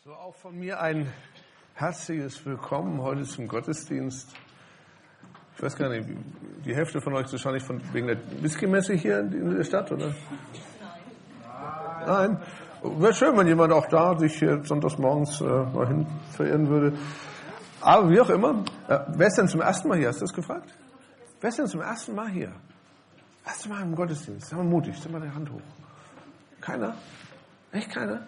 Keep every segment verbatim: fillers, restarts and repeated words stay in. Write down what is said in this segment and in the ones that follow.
So, auch von mir ein herzliches Willkommen heute zum Gottesdienst. Ich weiß gar nicht, die Hälfte von euch ist wahrscheinlich von, wegen der Whisky-Messe hier in der Stadt, oder? Nein. Nein. Wäre schön, wenn jemand auch da sich hier sonntags morgens äh, mal hin verirren würde. Aber wie auch immer. Äh, wer ist denn zum ersten Mal hier? Hast du das gefragt? Wer ist denn zum ersten Mal hier? Erste Mal im Gottesdienst. Sei mal mutig, sei mal die Hand hoch. Keiner? Echt keiner?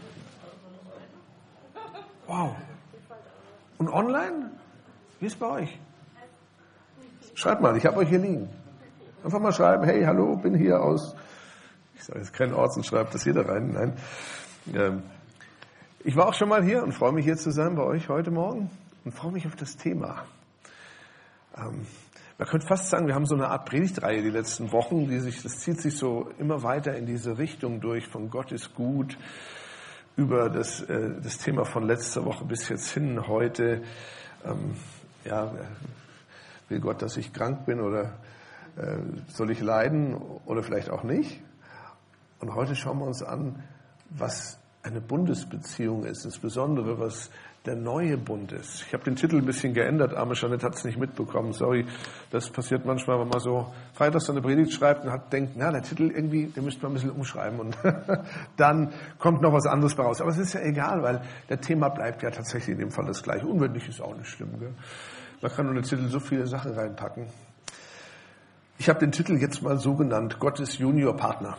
Wow. Und online? Wie ist es bei euch? Schreibt mal, ich habe euch hier liegen. Einfach mal schreiben, hey, hallo, bin hier aus, ich sage jetzt keinen Ort und schreibe das hier da rein. Nein. Ähm, ich war auch schon mal hier und freue mich hier zu sein bei euch heute Morgen und freue mich auf das Thema. Ähm, man könnte fast sagen, wir haben so eine Art Predigtreihe die letzten Wochen, die sich, das zieht sich so immer weiter in diese Richtung durch, von Gott ist gut, über das, äh, das Thema von letzter Woche bis jetzt hin, heute, ähm, ja, will Gott, dass ich krank bin oder äh, soll ich leiden oder vielleicht auch nicht? Und heute schauen wir uns an, was eine Bundesbeziehung ist, insbesondere was der neue Bund ist. Ich habe den Titel ein bisschen geändert, arme Jeanette hat es nicht mitbekommen, sorry, das passiert manchmal, wenn man so freitags eine Predigt schreibt und hat, denkt, na, der Titel irgendwie, den müsste man ein bisschen umschreiben und dann kommt noch was anderes bei raus. Aber es ist ja egal, weil der Thema bleibt ja tatsächlich in dem Fall das gleiche. Unwirklich ist auch nicht schlimm, gell? Man kann nur den Titel so viele Sachen reinpacken. Ich habe den Titel jetzt mal so genannt, Gottes Juniorpartner.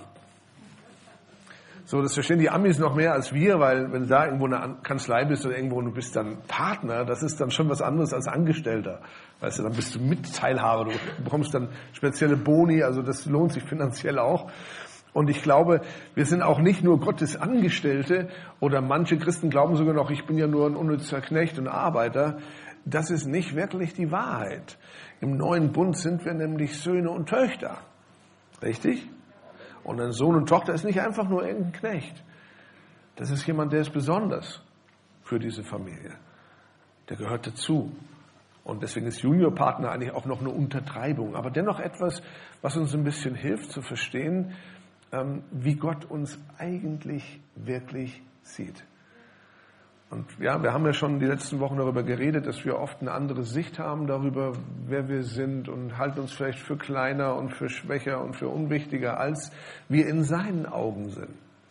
So, das verstehen die Amis noch mehr als wir, weil wenn du da irgendwo in einer Kanzlei bist oder irgendwo und du bist dann Partner, das ist dann schon was anderes als Angestellter. Weißt du, dann bist du Mitteilhaber, du bekommst dann spezielle Boni, also das lohnt sich finanziell auch. Und ich glaube, wir sind auch nicht nur Gottes Angestellte oder manche Christen glauben sogar noch, ich bin ja nur ein unnützer Knecht und Arbeiter. Das ist nicht wirklich die Wahrheit. Im neuen Bund sind wir nämlich Söhne und Töchter. Richtig? Und ein Sohn und Tochter ist nicht einfach nur irgendein Knecht. Das ist jemand, der ist besonders für diese Familie. Der gehört dazu. Und deswegen ist Juniorpartner eigentlich auch noch eine Untertreibung. Aber dennoch etwas, was uns ein bisschen hilft zu verstehen, wie Gott uns eigentlich wirklich sieht. Und ja, wir haben ja schon die letzten Wochen darüber geredet, dass wir oft eine andere Sicht haben darüber, wer wir sind und halten uns vielleicht für kleiner und für schwächer und für unwichtiger, als wir in seinen Augen sind.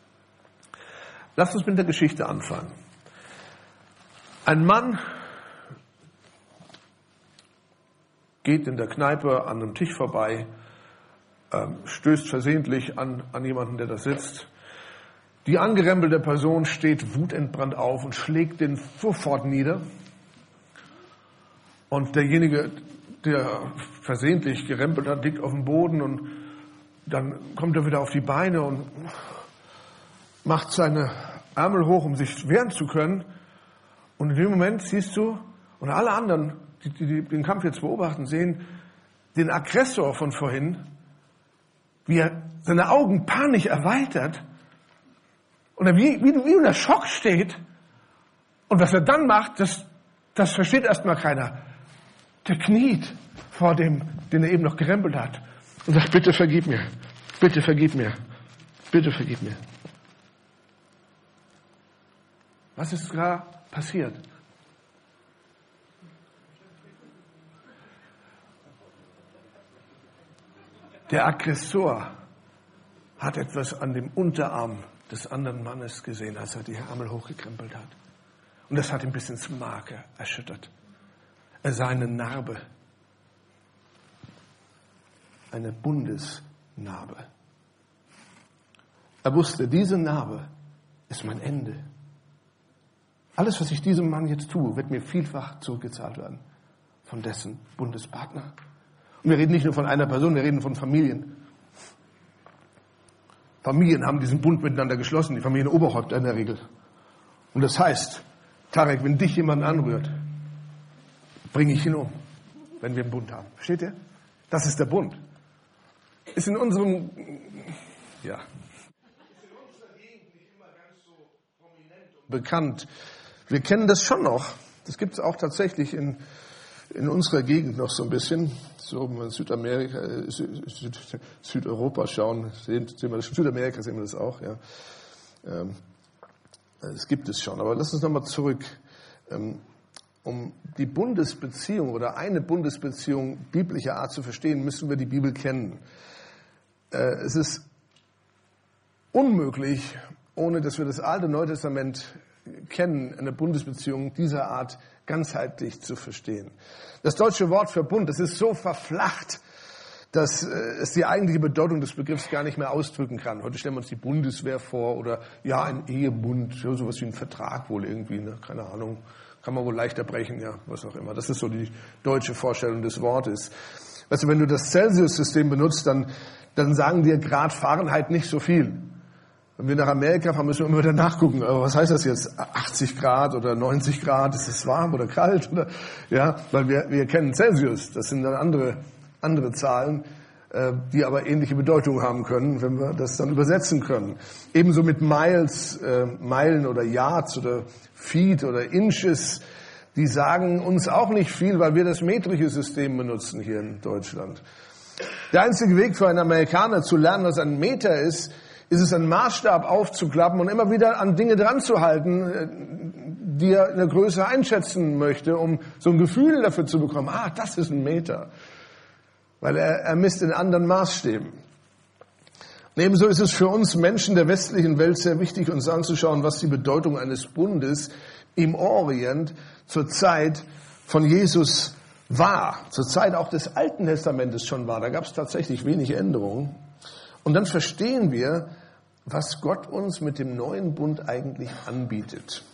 Lasst uns mit der Geschichte anfangen. Ein Mann geht in der Kneipe an einem Tisch vorbei, stößt versehentlich an, an jemanden, der da sitzt. Die angerempelte Person steht wutentbrannt auf und schlägt den sofort nieder. Und derjenige, der versehentlich gerempelt hat, liegt auf dem Boden und dann kommt er wieder auf die Beine und macht seine Ärmel hoch, um sich wehren zu können. Und in dem Moment siehst du, und alle anderen, die, die den Kampf jetzt beobachten, sehen den Aggressor von vorhin, wie er seine Augen panisch erweitert, und er wie, wie, wie unter Schock steht. Und was er dann macht, das, das versteht erstmal keiner. Der kniet vor dem, den er eben noch gerempelt hat. Und sagt, bitte vergib mir. Bitte vergib mir. Bitte vergib mir. Was ist gerade passiert? Der Aggressor hat etwas an dem Unterarm des anderen Mannes gesehen, als er die Ärmel hochgekrempelt hat. Und das hat ihn bis ins Mark erschüttert. Er sah eine Narbe. Eine Bundesnarbe. Er wusste, diese Narbe ist mein Ende. Alles, was ich diesem Mann jetzt tue, wird mir vielfach zurückgezahlt werden von dessen Bundespartner. Und wir reden nicht nur von einer Person, wir reden von Familien. Familien haben diesen Bund miteinander geschlossen, die Familienoberhäupter in der Regel. Und das heißt, Tarek, wenn dich jemand anrührt, bringe ich ihn um, wenn wir einen Bund haben. Versteht ihr? Das ist der Bund. Ist in unserem, ja, ist in unserer Gegend nicht immer ganz so prominent und bekannt. Wir kennen das schon noch. Das gibt es auch tatsächlich in, in unserer Gegend noch so ein bisschen. So, wenn wir in Südamerika, Süd, Süd, Südeuropa schauen, sehen, sehen wir das, Südamerika sehen wir das auch, ja. Ähm, Es gibt es schon, aber lass uns nochmal zurück. Um die Bundesbeziehung oder eine Bundesbeziehung biblischer Art zu verstehen, müssen wir die Bibel kennen. Es ist unmöglich, ohne dass wir das Alte und Neue Testament kennen, eine Bundesbeziehung dieser Art ganzheitlich zu verstehen. Das deutsche Wort für Bund, das ist so verflacht, dass es die eigentliche Bedeutung des Begriffs gar nicht mehr ausdrücken kann. Heute stellen wir uns die Bundeswehr vor oder ja, ein Ehebund, ja, sowas wie ein Vertrag wohl irgendwie, ne? Keine Ahnung, kann man wohl leichter brechen, ja, was auch immer. Das ist so die deutsche Vorstellung des Wortes. Weißt du, wenn du das Celsius-System benutzt, dann, dann sagen dir Grad Fahrenheit nicht so viel. Wenn wir nach Amerika fahren, müssen wir immer wieder nachgucken. Aber was heißt das jetzt? achtzig Grad oder neunzig Grad? Ist es warm oder kalt? Oder, ja, weil wir, wir kennen Celsius. Das sind dann andere, andere Zahlen, äh, die aber ähnliche Bedeutung haben können, wenn wir das dann übersetzen können. Ebenso mit Miles, äh, Meilen oder Yards oder Feet oder Inches. Die sagen uns auch nicht viel, weil wir das metrische System benutzen hier in Deutschland. Der einzige Weg für einen Amerikaner zu lernen, was ein Meter ist, ist es, einen Maßstab aufzuklappen und immer wieder an Dinge dran zu halten, die er in der Größe einschätzen möchte, um so ein Gefühl dafür zu bekommen, ah, das ist ein Meter. Weil er, er misst in anderen Maßstäben. Und ebenso ist es für uns Menschen der westlichen Welt sehr wichtig, uns anzuschauen, was die Bedeutung eines Bundes im Orient zur Zeit von Jesus war. Zur Zeit auch des Alten Testamentes schon war. Da gab es tatsächlich wenig Änderungen. Und dann verstehen wir, was Gott uns mit dem neuen Bund eigentlich anbietet.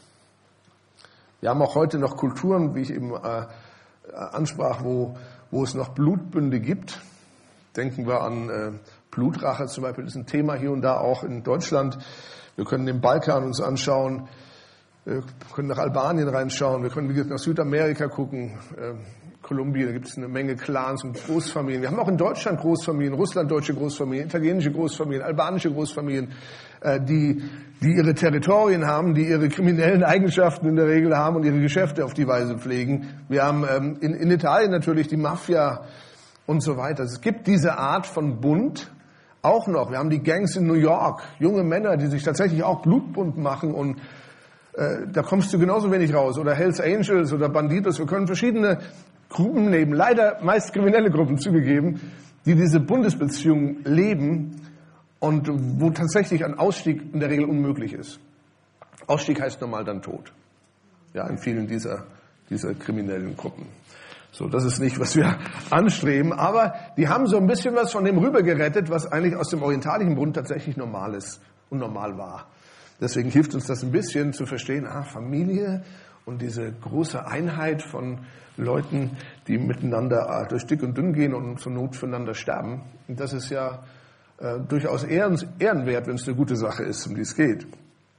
Wir haben auch heute noch Kulturen, wie ich eben äh, ansprach, wo, wo es noch Blutbünde gibt. Denken wir an äh, Blutrache zum Beispiel, das ist ein Thema hier und da auch in Deutschland. Wir können den Balkan uns anschauen, wir können nach Albanien reinschauen, wir können nach Südamerika gucken, äh, Kolumbien, da gibt es eine Menge Clans und Großfamilien. Wir haben auch in Deutschland Großfamilien, Russland deutsche Großfamilien, italienische Großfamilien, albanische Großfamilien, äh, die, die ihre Territorien haben, die ihre kriminellen Eigenschaften in der Regel haben und ihre Geschäfte auf die Weise pflegen. Wir haben ähm, in, in Italien natürlich die Mafia und so weiter. Es gibt diese Art von Bund auch noch. Wir haben die Gangs in New York, junge Männer, die sich tatsächlich auch blutbunt machen und äh, da kommst du genauso wenig raus. Oder Hells Angels oder Bandidos. Wir können verschiedene Gruppen nehmen, leider meist kriminelle Gruppen zugegeben, die diese Bundesbeziehung leben und wo tatsächlich ein Ausstieg in der Regel unmöglich ist. Ausstieg heißt normal dann Tod. Ja, in vielen dieser, dieser kriminellen Gruppen. So, das ist nicht, was wir anstreben, aber die haben so ein bisschen was von dem rübergerettet, was eigentlich aus dem orientalischen Bund tatsächlich normal ist und normal war. Deswegen hilft uns das ein bisschen zu verstehen, ah, Familie und diese große Einheit von Leuten, die miteinander durch dick und dünn gehen und zur Not füreinander sterben. Und das ist ja äh, durchaus ehrens, ehrenwert, wenn es eine gute Sache ist, um die es geht.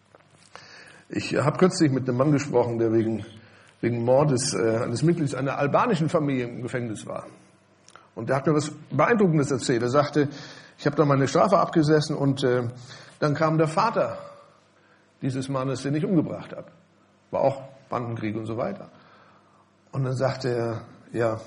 Ich äh, habe kürzlich mit einem Mann gesprochen, der wegen, wegen Mordes äh, eines Mitglieds einer albanischen Familie im Gefängnis war. Und der hat mir was Beeindruckendes erzählt. Er sagte, ich habe da meine Strafe abgesessen und äh, dann kam der Vater dieses Mannes, den ich umgebracht habe. War auch Bandenkrieg und so weiter. Und dann sagte er, ja,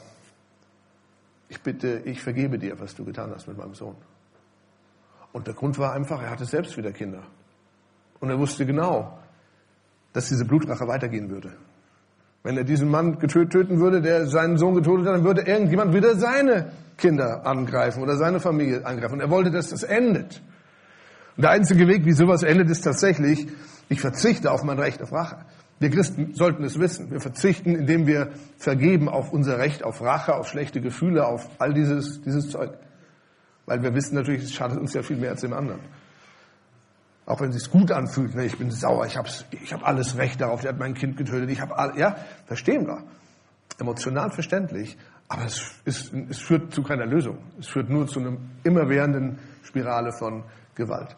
ich bitte, ich vergebe dir, was du getan hast mit meinem Sohn. Und der Grund war einfach, er hatte selbst wieder Kinder. Und er wusste genau, dass diese Blutrache weitergehen würde. Wenn er diesen Mann töten würde, der seinen Sohn getötet hat, dann würde irgendjemand wieder seine Kinder angreifen oder seine Familie angreifen. Und er wollte, dass das endet. Und der einzige Weg, wie sowas endet, ist tatsächlich, ich verzichte auf mein Recht auf Rache. Wir Christen sollten es wissen. Wir verzichten, indem wir vergeben auf unser Recht auf Rache, auf schlechte Gefühle, auf all dieses, dieses Zeug. Weil wir wissen natürlich, es schadet uns ja viel mehr als dem anderen. Auch wenn es sich gut anfühlt, ne, ich bin sauer, ich habe ich hab alles Recht darauf, der hat mein Kind getötet, ich habe all, ja, verstehen wir. Emotional verständlich, aber es, ist, es führt zu keiner Lösung. Es führt nur zu einer immerwährenden Spirale von Gewalt.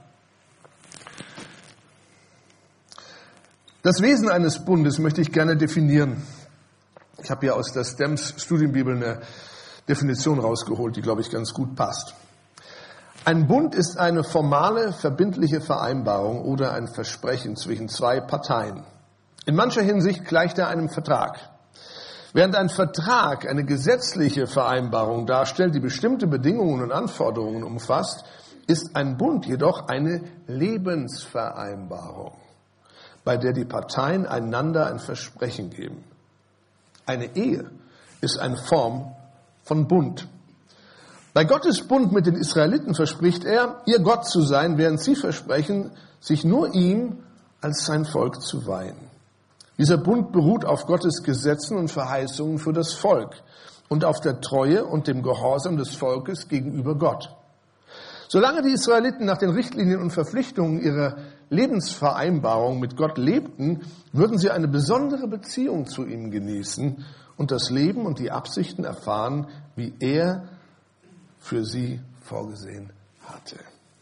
Das Wesen eines Bundes möchte ich gerne definieren. Ich habe hier aus der Stamps Studienbibel eine Definition rausgeholt, die, glaube ich, ganz gut passt. Ein Bund ist eine formale, verbindliche Vereinbarung oder ein Versprechen zwischen zwei Parteien. In mancher Hinsicht gleicht er einem Vertrag. Während ein Vertrag eine gesetzliche Vereinbarung darstellt, die bestimmte Bedingungen und Anforderungen umfasst, ist ein Bund jedoch eine Lebensvereinbarung. bei der die Parteien einander ein Versprechen geben. Eine Ehe ist eine Form von Bund. Bei Gottes Bund mit den Israeliten verspricht er, ihr Gott zu sein, während sie versprechen, sich nur ihm als sein Volk zu weihen. Dieser Bund beruht auf Gottes Gesetzen und Verheißungen für das Volk und auf der Treue und dem Gehorsam des Volkes gegenüber Gott. Solange die Israeliten nach den Richtlinien und Verpflichtungen ihrer Lebensvereinbarung mit Gott lebten, würden sie eine besondere Beziehung zu ihm genießen und das Leben und die Absichten erfahren, wie er für sie vorgesehen hatte.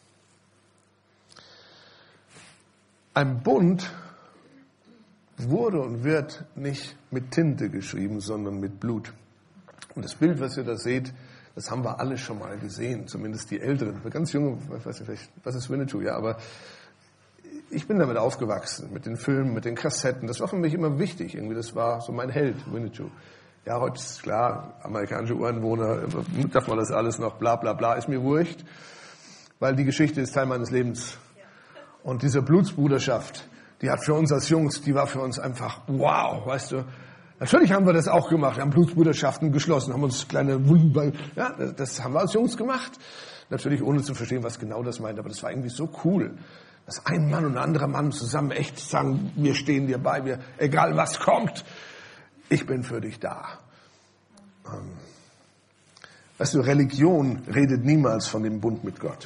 Ein Bund wurde und wird nicht mit Tinte geschrieben, sondern mit Blut. Und das Bild, was ihr da seht, das haben wir alle schon mal gesehen, zumindest die Älteren. Ganz junge, weiß ich vielleicht, was ist Winnetou? Ja, aber ich bin damit aufgewachsen, mit den Filmen, mit den Kassetten. Das war für mich immer wichtig. Irgendwie, das war so mein Held, Winnetou. Ja, heute ist klar, amerikanische Ureinwohner, darf man das alles noch, bla bla bla, ist mir wurscht, weil die Geschichte ist Teil meines Lebens. Und diese Blutsbruderschaft, die hat für uns als Jungs, die war für uns einfach wow, weißt du. Natürlich haben wir das auch gemacht, wir haben Blutsbrüderschaften geschlossen, haben uns kleine Wunden, ja, das haben wir als Jungs gemacht. Natürlich ohne zu verstehen, was genau das meint, aber das war irgendwie so cool, dass ein Mann und ein anderer Mann zusammen echt sagen, wir stehen dir bei, wir, egal was kommt, ich bin für dich da. Ähm, weißt du, Religion redet niemals von dem Bund mit Gott.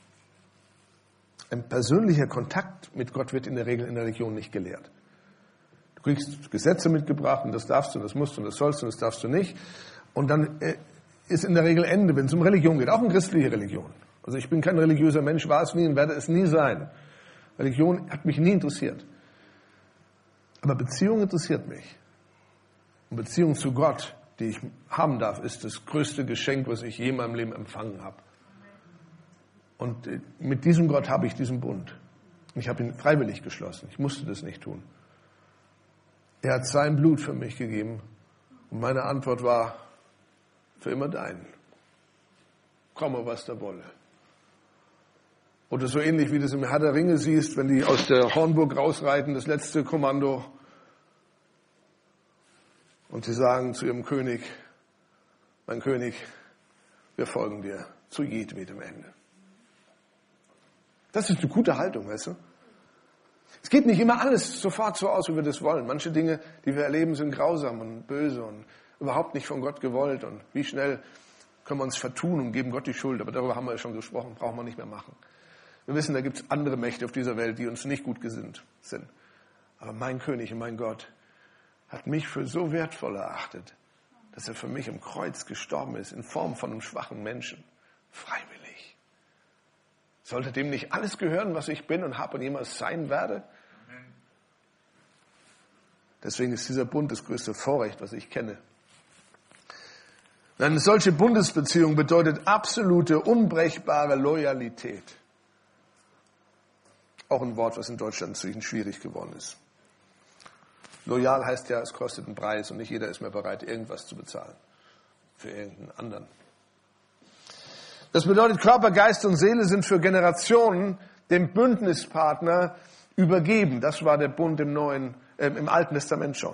Ein persönlicher Kontakt mit Gott wird in der Regel in der Religion nicht gelehrt. Du kriegst Gesetze mitgebracht und das darfst du, und das musst du, und das sollst du, und das darfst du nicht. Und dann äh, ist in der Regel Ende, wenn es um Religion geht, auch um christliche Religion. Also ich bin kein religiöser Mensch, war es nie und werde es nie sein. Religion hat mich nie interessiert. Aber Beziehung interessiert mich. Und Beziehung zu Gott, die ich haben darf, ist das größte Geschenk, was ich je in meinem Leben empfangen habe. Und äh, mit diesem Gott habe ich diesen Bund. Ich habe ihn freiwillig geschlossen. Ich musste das nicht tun. Er hat sein Blut für mich gegeben und meine Antwort war, für immer dein. Komme, was da wolle. Oder so ähnlich wie du es im Herr der Ringe siehst, wenn die aus der Hornburg rausreiten, das letzte Kommando, und sie sagen zu ihrem König, mein König, wir folgen dir zu jedem Ende. Das ist eine gute Haltung, weißt du? Es geht nicht immer alles sofort so aus, wie wir das wollen. Manche Dinge, die wir erleben, sind grausam und böse und überhaupt nicht von Gott gewollt. Und wie schnell können wir uns vertun und geben Gott die Schuld. Aber darüber haben wir ja schon gesprochen, brauchen wir nicht mehr machen. Wir wissen, da gibt es andere Mächte auf dieser Welt, die uns nicht gut gesinnt sind. Aber mein König und mein Gott hat mich für so wertvoll erachtet, dass er für mich am Kreuz gestorben ist, in Form von einem schwachen Menschen. Freiwillig. Sollte dem nicht alles gehören, was ich bin und habe und jemals sein werde? Deswegen ist dieser Bund das größte Vorrecht, was ich kenne. Eine solche Bundesbeziehung bedeutet absolute, unbrechbare Loyalität. Auch ein Wort, was in Deutschland inzwischen schwierig geworden ist. Loyal heißt ja, es kostet einen Preis und nicht jeder ist mehr bereit, irgendwas zu bezahlen für irgendeinen anderen. Das bedeutet, Körper, Geist und Seele sind für Generationen dem Bündnispartner übergeben. Das war der Bund im Neuen, äh, im Alten Testament schon.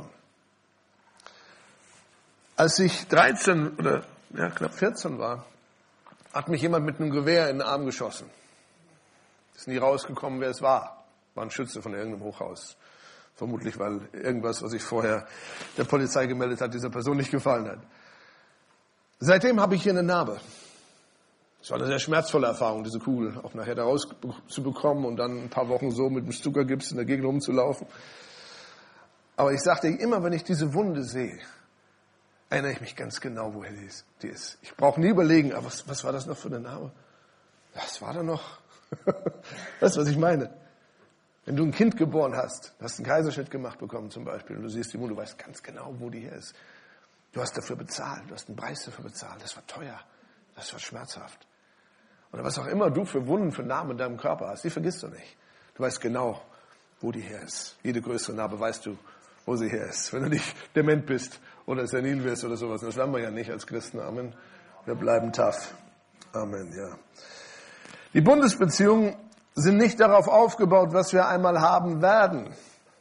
Als ich dreizehn oder ja, knapp vierzehn war, hat mich jemand mit einem Gewehr in den Arm geschossen. Ist nie rausgekommen, wer es war. War ein Schütze von irgendeinem Hochhaus. Vermutlich, weil irgendwas, was ich vorher der Polizei gemeldet hat, dieser Person nicht gefallen hat. Seitdem habe ich hier eine Narbe. Es war eine sehr schmerzvolle Erfahrung, diese Kugel auch nachher da rauszubekommen und dann ein paar Wochen so mit dem Zuckergips in der Gegend rumzulaufen. Aber ich sagte, immer wenn ich diese Wunde sehe, erinnere ich mich ganz genau, woher die ist. Ich brauche nie überlegen, aber was, was war das noch für eine Narbe? Was war da noch? Weißt du, was ich meine? Wenn du ein Kind geboren hast, du hast einen Kaiserschnitt gemacht bekommen zum Beispiel, und du siehst die Wunde, du weißt ganz genau, wo die her ist. Du hast dafür bezahlt, du hast einen Preis dafür bezahlt, das war teuer, das war schmerzhaft. Oder was auch immer du für Wunden, für Narben in deinem Körper hast, die vergisst du nicht. Du weißt genau, wo die her ist. Jede größere Narbe weißt du, wo sie her ist. Wenn du nicht dement bist oder senil wirst oder sowas. Das werden wir ja nicht als Christen. Amen. Wir bleiben tough. Amen, ja. Die Bundesbeziehungen sind nicht darauf aufgebaut, was wir einmal haben werden.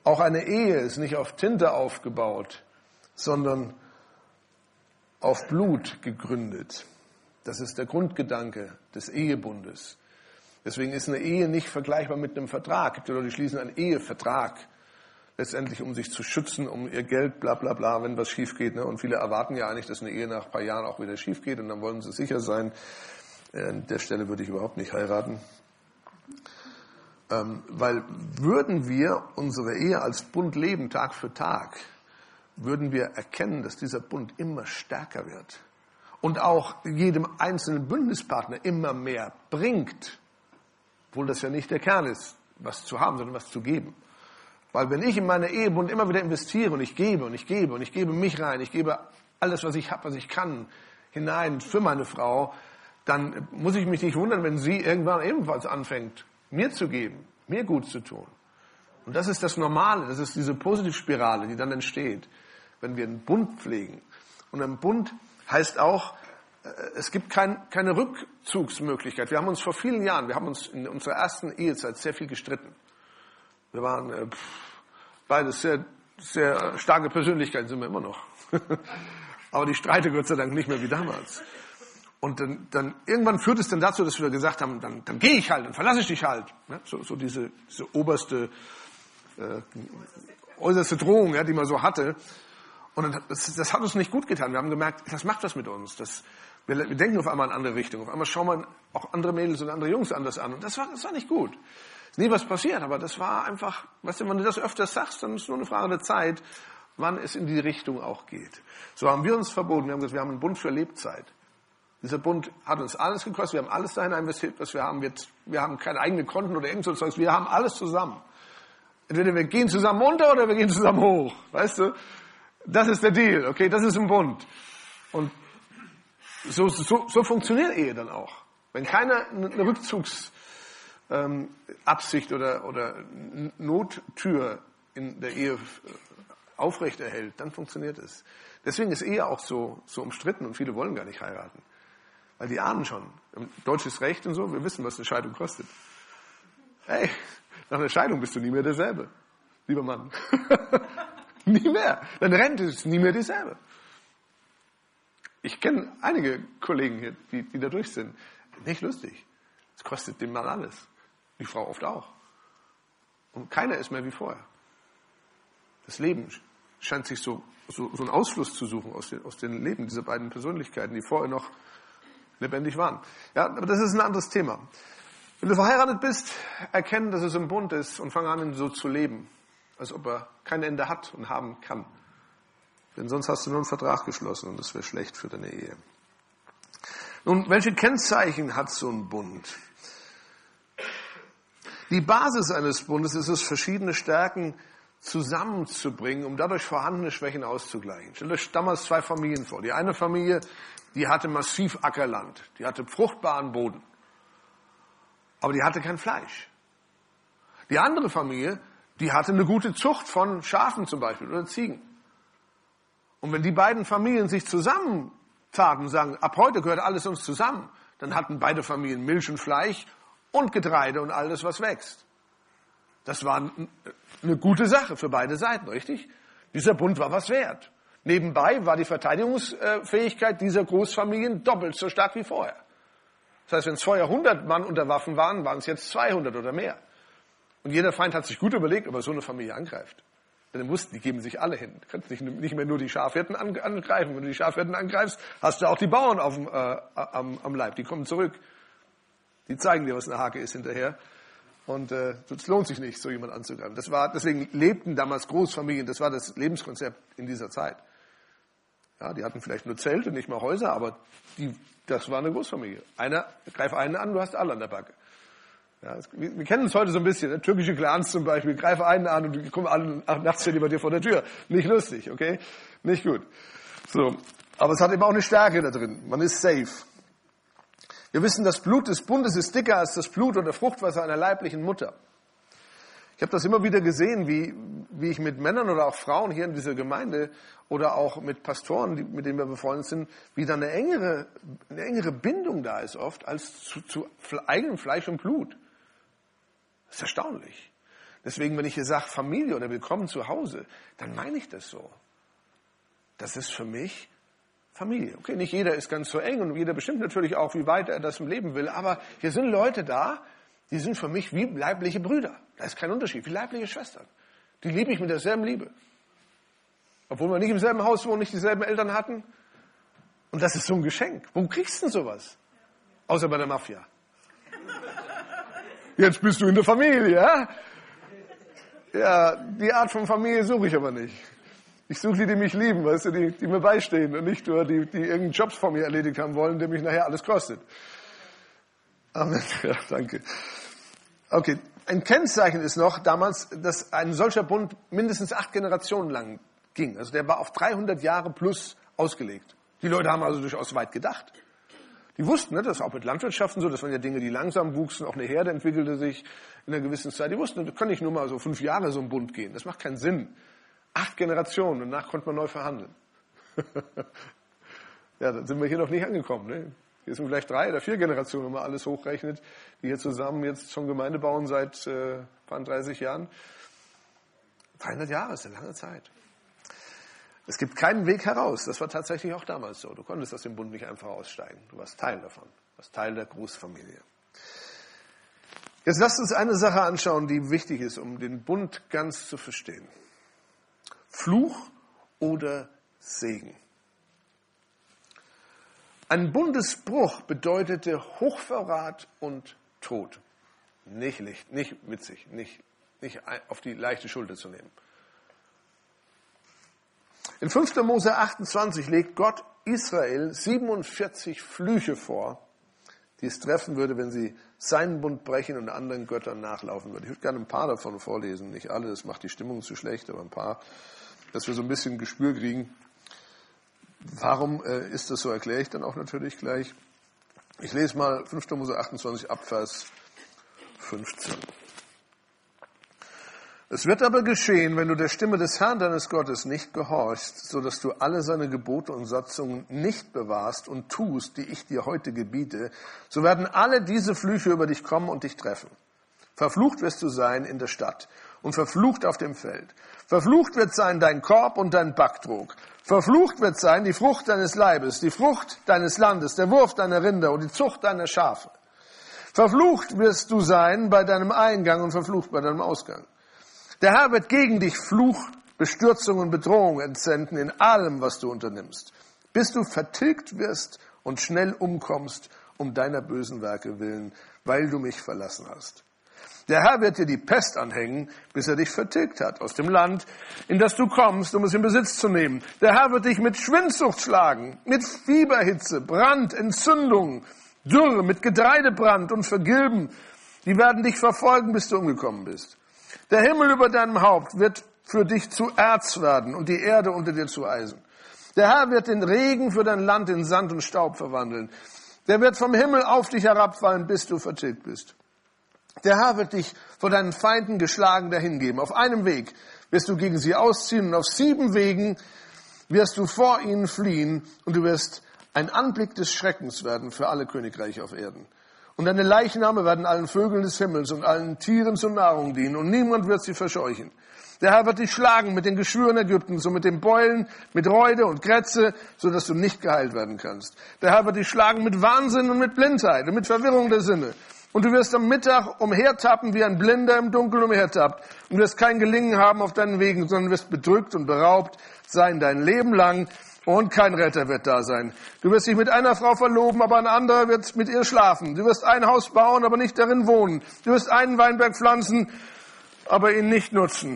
Auch eine Ehe ist nicht auf Tinte aufgebaut, sondern auf Blut gegründet. Das ist der Grundgedanke des Ehebundes. Deswegen ist eine Ehe nicht vergleichbar mit einem Vertrag. Es gibt ja Leute, die schließen einen Ehevertrag. Letztendlich, um sich zu schützen, um ihr Geld, bla bla bla, wenn was schief geht. Ne? Und viele erwarten ja eigentlich, dass eine Ehe nach ein paar Jahren auch wieder schief geht. Und dann wollen sie sicher sein. An der Stelle würde ich überhaupt nicht heiraten. Ähm, weil würden wir unsere Ehe als Bund leben, Tag für Tag, würden wir erkennen, dass dieser Bund immer stärker wird. Und auch jedem einzelnen Bündnispartner immer mehr bringt. Obwohl das ja nicht der Kern ist, was zu haben, sondern was zu geben. Weil wenn ich in meine Ehebund immer wieder investiere und ich gebe und ich gebe und ich gebe mich rein, ich gebe alles, was ich habe, was ich kann, hinein für meine Frau, dann muss ich mich nicht wundern, wenn sie irgendwann ebenfalls anfängt, mir zu geben, mir gut zu tun. Und das ist das Normale, das ist diese Positivspirale, die dann entsteht, wenn wir einen Bund pflegen. Und ein Bund heißt auch, es gibt kein, keine Rückzugsmöglichkeit. Wir haben uns vor vielen Jahren, wir haben uns in unserer ersten Ehezeit sehr viel gestritten. Wir waren äh, beides sehr, sehr starke Persönlichkeiten, sind wir immer noch. Aber die streiten Gott sei Dank nicht mehr wie damals. Und dann, dann irgendwann führt es dann dazu, dass wir gesagt haben, dann, dann gehe ich halt, dann verlasse ich dich halt. Ja, so, so diese, diese oberste, äh, äußerste Drohung, ja, die man so hatte. Und dann, das, das hat uns nicht gut getan. Wir haben gemerkt, das macht was mit uns. Das, wir, wir denken auf einmal in andere Richtung. Auf einmal schauen wir auch andere Mädels und andere Jungs anders an. Und das war, das war nicht gut. Ist nie was passiert, aber das war einfach, weißt du, wenn du das öfters sagst, dann ist es nur eine Frage der Zeit, wann es in die Richtung auch geht. So haben wir uns verboten. Wir haben gesagt, wir haben einen Bund für Lebzeit. Dieser Bund hat uns alles gekostet. Wir haben alles dahin investiert, was wir haben. Wir, wir haben keine eigenen Konten oder irgend so Zeugs. Wir haben alles zusammen. Entweder wir gehen zusammen runter oder wir gehen zusammen hoch. Weißt du? Das ist der Deal, okay? Das ist ein Bund. Und so, so, so funktioniert Ehe dann auch. Wenn keiner eine Rückzugsabsicht ähm, oder, oder Nottür in der Ehe aufrechterhält, dann funktioniert es. Deswegen ist Ehe auch so, so umstritten und viele wollen gar nicht heiraten. Weil die ahnen schon, deutsches Recht und so, wir wissen, was eine Scheidung kostet. Hey, nach einer Scheidung bist du nie mehr derselbe, lieber Mann. Nie mehr. Deine Rente ist nie mehr dieselbe. Ich kenne einige Kollegen hier, die, die da durch sind. Nicht lustig. Es kostet dem Mann alles. Die Frau oft auch. Und keiner ist mehr wie vorher. Das Leben scheint sich so, so, so einen Ausfluss zu suchen aus den, aus den Leben dieser beiden Persönlichkeiten, die vorher noch lebendig waren. Ja, aber das ist ein anderes Thema. Wenn du verheiratet bist, erkennen, dass es ein Bund ist und fang an, so zu leben, als ob er kein Ende hat und haben kann. Denn sonst hast du nur einen Vertrag geschlossen und das wäre schlecht für deine Ehe. Nun, welche Kennzeichen hat so ein Bund? Die Basis eines Bundes ist es, verschiedene Stärken zusammenzubringen, um dadurch vorhandene Schwächen auszugleichen. Stellt euch damals zwei Familien vor. Die eine Familie, die hatte massiv Ackerland, die hatte fruchtbaren Boden, aber die hatte kein Fleisch. Die andere Familie, die hatte eine gute Zucht von Schafen zum Beispiel oder Ziegen. Und wenn die beiden Familien sich zusammentaten und sagen, ab heute gehört alles uns zusammen, dann hatten beide Familien Milch und Fleisch und Getreide und alles, was wächst. Das war eine gute Sache für beide Seiten, richtig? Dieser Bund war was wert. Nebenbei war die Verteidigungsfähigkeit dieser Großfamilien doppelt so stark wie vorher. Das heißt, wenn es vorher hundert Mann unter Waffen waren, waren es jetzt zweihundert oder mehr. Und jeder Feind hat sich gut überlegt, ob er so eine Familie angreift. Denn er wusste, die geben sich alle hin. Du kannst nicht, nicht mehr nur die Schafhirten angreifen. Wenn du die Schafhirten angreifst, hast du auch die Bauern auf dem, äh, am, am Leib. Die kommen zurück. Die zeigen dir, was eine Hake ist hinterher. Und äh, es lohnt sich nicht, so jemand anzugreifen. Das war, deswegen lebten damals Großfamilien. Das war das Lebenskonzept in dieser Zeit. Ja, die hatten vielleicht nur Zelte, nicht mal Häuser, aber die, das war eine Großfamilie. Einer, greif einen an, du hast alle an der Backe. Ja, das, wir, wir kennen es heute so ein bisschen, ne? Türkische Clans zum Beispiel, greife einen an und die kommen alle nachts stehen die bei dir vor der Tür. Nicht lustig, okay? Nicht gut. So, aber es hat eben auch eine Stärke da drin. Man ist safe. Wir wissen, das Blut des Bundes ist dicker als das Blut oder Fruchtwasser einer leiblichen Mutter. Ich habe das immer wieder gesehen, wie, wie ich mit Männern oder auch Frauen hier in dieser Gemeinde oder auch mit Pastoren, die, mit denen wir befreundet sind, wie da eine engere, eine engere Bindung da ist oft als zu, zu eigenem Fleisch und Blut. Das ist erstaunlich. Deswegen, wenn ich hier sage Familie oder willkommen zu Hause, dann meine ich das so. Das ist für mich Familie. Okay, nicht jeder ist ganz so eng und jeder bestimmt natürlich auch, wie weit er das im Leben will. Aber hier sind Leute da, die sind für mich wie leibliche Brüder. Da ist kein Unterschied, wie leibliche Schwestern. Die liebe ich mit derselben Liebe. Obwohl wir nicht im selben Haus wohnen, nicht dieselben Eltern hatten. Und das ist so ein Geschenk. Wo kriegst du denn sowas? Außer bei der Mafia. Jetzt bist du in der Familie, ja? Ja, die Art von Familie suche ich aber nicht. Ich suche die, die mich lieben, weißt du, die, die mir beistehen und nicht nur die, die irgendeinen Jobs von mir erledigt haben wollen, der mich nachher alles kostet. Amen. Ja, danke. Okay, ein Kennzeichen ist noch damals, dass ein solcher Bund mindestens acht Generationen lang ging. Also der war auf dreihundert Jahre plus ausgelegt. Die Leute haben also durchaus weit gedacht. Die wussten, ne, das ist auch mit Landwirtschaften so, das waren ja Dinge, die langsam wuchsen, auch eine Herde entwickelte sich in einer gewissen Zeit. Die wussten, das kann nicht nur mal so fünf Jahre so ein Bund gehen. Das macht keinen Sinn. Acht Generationen, danach konnte man neu verhandeln. Ja, dann sind wir hier noch nicht angekommen. Ne? Hier sind vielleicht drei oder vier Generationen, wenn man alles hochrechnet, die hier zusammen jetzt schon Gemeinde bauen seit äh, dreißig Jahren. dreihundert Jahre ist eine lange Zeit. Es gibt keinen Weg heraus. Das war tatsächlich auch damals so. Du konntest aus dem Bund nicht einfach aussteigen. Du warst Teil davon. Du warst Teil der Großfamilie. Jetzt lasst uns eine Sache anschauen, die wichtig ist, um den Bund ganz zu verstehen. Fluch oder Segen. Ein Bundesbruch bedeutete Hochverrat und Tod. Nicht, nicht, nicht witzig, nicht, nicht auf die leichte Schulter zu nehmen. In fünfter Mose achtundzwanzig legt Gott Israel siebenundvierzig Flüche vor, die es treffen würde, wenn sie seinen Bund brechen und anderen Göttern nachlaufen würden. Ich würde gerne ein paar davon vorlesen, nicht alle, das macht die Stimmung zu schlecht, aber ein paar, dass wir so ein bisschen Gespür kriegen. Warum äh, ist das so, erkläre ich dann auch natürlich gleich. Ich lese mal fünfter Mose achtundzwanzig ab Vers fünfzehn. Es wird aber geschehen, wenn du der Stimme des Herrn deines Gottes nicht gehorchst, so dass du alle seine Gebote und Satzungen nicht bewahrst und tust, die ich dir heute gebiete, so werden alle diese Flüche über dich kommen und dich treffen. Verflucht wirst du sein in der Stadt und verflucht auf dem Feld. Verflucht wird sein dein Korb und dein Backtrog. Verflucht wird sein die Frucht deines Leibes, die Frucht deines Landes, der Wurf deiner Rinder und die Zucht deiner Schafe. Verflucht wirst du sein bei deinem Eingang und verflucht bei deinem Ausgang. Der Herr wird gegen dich Fluch, Bestürzung und Bedrohung entsenden in allem, was du unternimmst, bis du vertilgt wirst und schnell umkommst um deiner bösen Werke willen, weil du mich verlassen hast. Der Herr wird dir die Pest anhängen, bis er dich vertilgt hat aus dem Land, in das du kommst, um es in Besitz zu nehmen. Der Herr wird dich mit Schwindsucht schlagen, mit Fieberhitze, Brand, Entzündung, Dürre, mit Getreidebrand und Vergilben. Die werden dich verfolgen, bis du umgekommen bist. Der Himmel über deinem Haupt wird für dich zu Erz werden und die Erde unter dir zu Eisen. Der Herr wird den Regen für dein Land in Sand und Staub verwandeln. Der wird vom Himmel auf dich herabfallen, bis du vertilgt bist. Der Herr wird dich vor deinen Feinden geschlagen dahingeben. Auf einem Weg wirst du gegen sie ausziehen und auf sieben Wegen wirst du vor ihnen fliehen und du wirst ein Anblick des Schreckens werden für alle Königreiche auf Erden. Und deine Leichname werden allen Vögeln des Himmels und allen Tieren zur Nahrung dienen und niemand wird sie verscheuchen. Der Herr wird dich schlagen mit den Geschwüren Ägyptens und mit den Beulen, mit Räude und Grätze, so dass du nicht geheilt werden kannst. Der Herr wird dich schlagen mit Wahnsinn und mit Blindheit und mit Verwirrung der Sinne. Und du wirst am Mittag umhertappen, wie ein Blinder im Dunkeln umhertappt. Und du wirst kein Gelingen haben auf deinen Wegen, sondern wirst bedrückt und beraubt sein dein Leben lang. Und kein Retter wird da sein. Du wirst dich mit einer Frau verloben, aber ein anderer wird mit ihr schlafen. Du wirst ein Haus bauen, aber nicht darin wohnen. Du wirst einen Weinberg pflanzen, aber ihn nicht nutzen.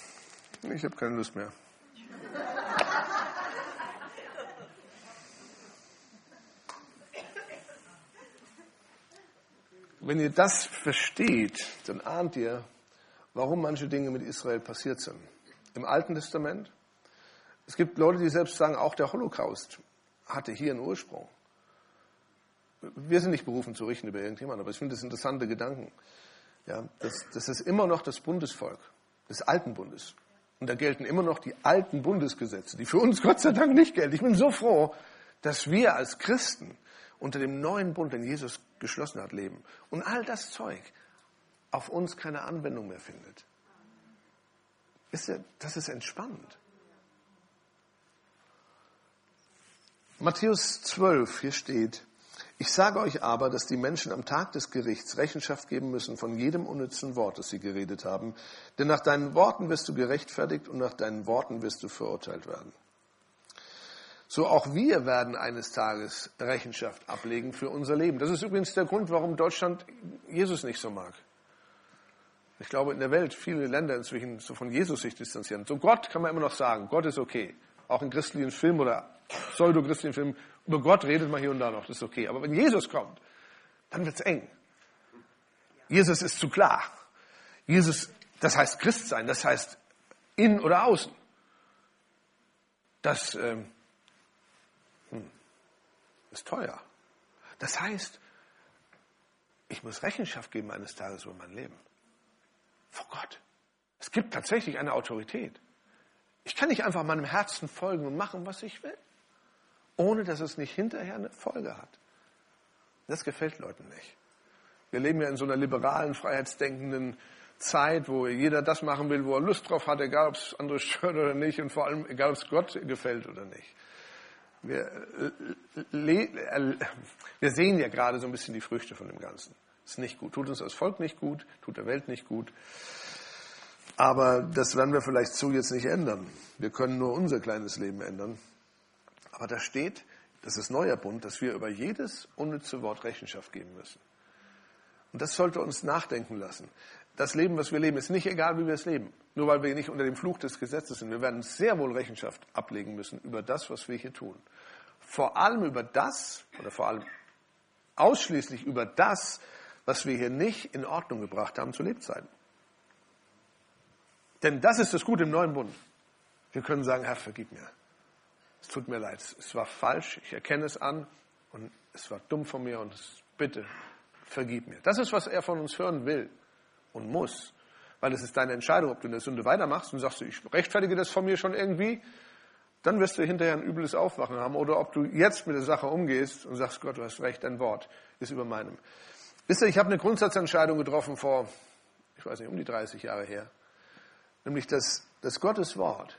Ich habe keine Lust mehr. Wenn ihr das versteht, dann ahnt ihr, warum manche Dinge mit Israel passiert sind. Im Alten Testament. Es gibt Leute, die selbst sagen, auch der Holocaust hatte hier einen Ursprung. Wir sind nicht berufen zu richten über irgendjemanden, aber ich finde das interessante Gedanken. Ja, das, das ist immer noch das Bundesvolk des alten Bundes. Und da gelten immer noch die alten Bundesgesetze, die für uns Gott sei Dank nicht gelten. Ich bin so froh, dass wir als Christen unter dem neuen Bund, den Jesus geschlossen hat, leben. Und all das Zeug auf uns keine Anwendung mehr findet. Ist ja, das ist entspannt. Matthäus zwölf, hier steht, ich sage euch aber, dass die Menschen am Tag des Gerichts Rechenschaft geben müssen von jedem unnützen Wort, das sie geredet haben. Denn nach deinen Worten wirst du gerechtfertigt und nach deinen Worten wirst du verurteilt werden. So auch wir werden eines Tages Rechenschaft ablegen für unser Leben. Das ist übrigens der Grund, warum Deutschland Jesus nicht so mag. Ich glaube, in der Welt viele Länder inzwischen so von Jesus sich distanzieren. So Gott kann man immer noch sagen, Gott ist okay. Auch in christlichen Filmen oder pseudo-christlichen Filmen, über Gott redet man hier und da noch, das ist okay. Aber wenn Jesus kommt, dann wird's eng. Jesus ist zu klar. Jesus, das heißt Christ sein, das heißt innen oder außen. Das ähm, hm, ist teuer. Das heißt, ich muss Rechenschaft geben eines Tages über mein Leben. Vor Gott. Es gibt tatsächlich eine Autorität. Ich kann nicht einfach meinem Herzen folgen und machen, was ich will, ohne dass es nicht hinterher eine Folge hat. Das gefällt Leuten nicht. Wir leben ja in so einer liberalen, freiheitsdenkenden Zeit, wo jeder das machen will, wo er Lust drauf hat, egal ob es andere stört oder nicht und vor allem egal, ob es Gott gefällt oder nicht. Wir, wir sehen ja gerade so ein bisschen die Früchte von dem Ganzen. Ist nicht gut. Tut uns als Volk nicht gut, tut der Welt nicht gut. Aber das werden wir vielleicht so jetzt nicht ändern. Wir können nur unser kleines Leben ändern. Aber da steht, das ist neuer Bund, dass wir über jedes unnütze Wort Rechenschaft geben müssen. Und das sollte uns nachdenken lassen. Das Leben, was wir leben, ist nicht egal, wie wir es leben. Nur weil wir nicht unter dem Fluch des Gesetzes sind. Wir werden sehr wohl Rechenschaft ablegen müssen über das, was wir hier tun. Vor allem über das, oder vor allem ausschließlich über das, was wir hier nicht in Ordnung gebracht haben zu Lebzeiten. Denn das ist das Gute im neuen Bund. Wir können sagen, Herr, vergib mir. Es tut mir leid, es war falsch, ich erkenne es an und es war dumm von mir und es, bitte, vergib mir. Das ist, was er von uns hören will und muss. Weil es ist deine Entscheidung, ob du in der Sünde weitermachst und sagst, ich rechtfertige das von mir schon irgendwie, dann wirst du hinterher ein übles Aufwachen haben. Oder ob du jetzt mit der Sache umgehst und sagst, Gott, du hast recht, dein Wort ist über meinem. Wisst ihr, ich habe eine Grundsatzentscheidung getroffen vor, ich weiß nicht, um die dreißig Jahre her. Nämlich, dass, dass Gottes Wort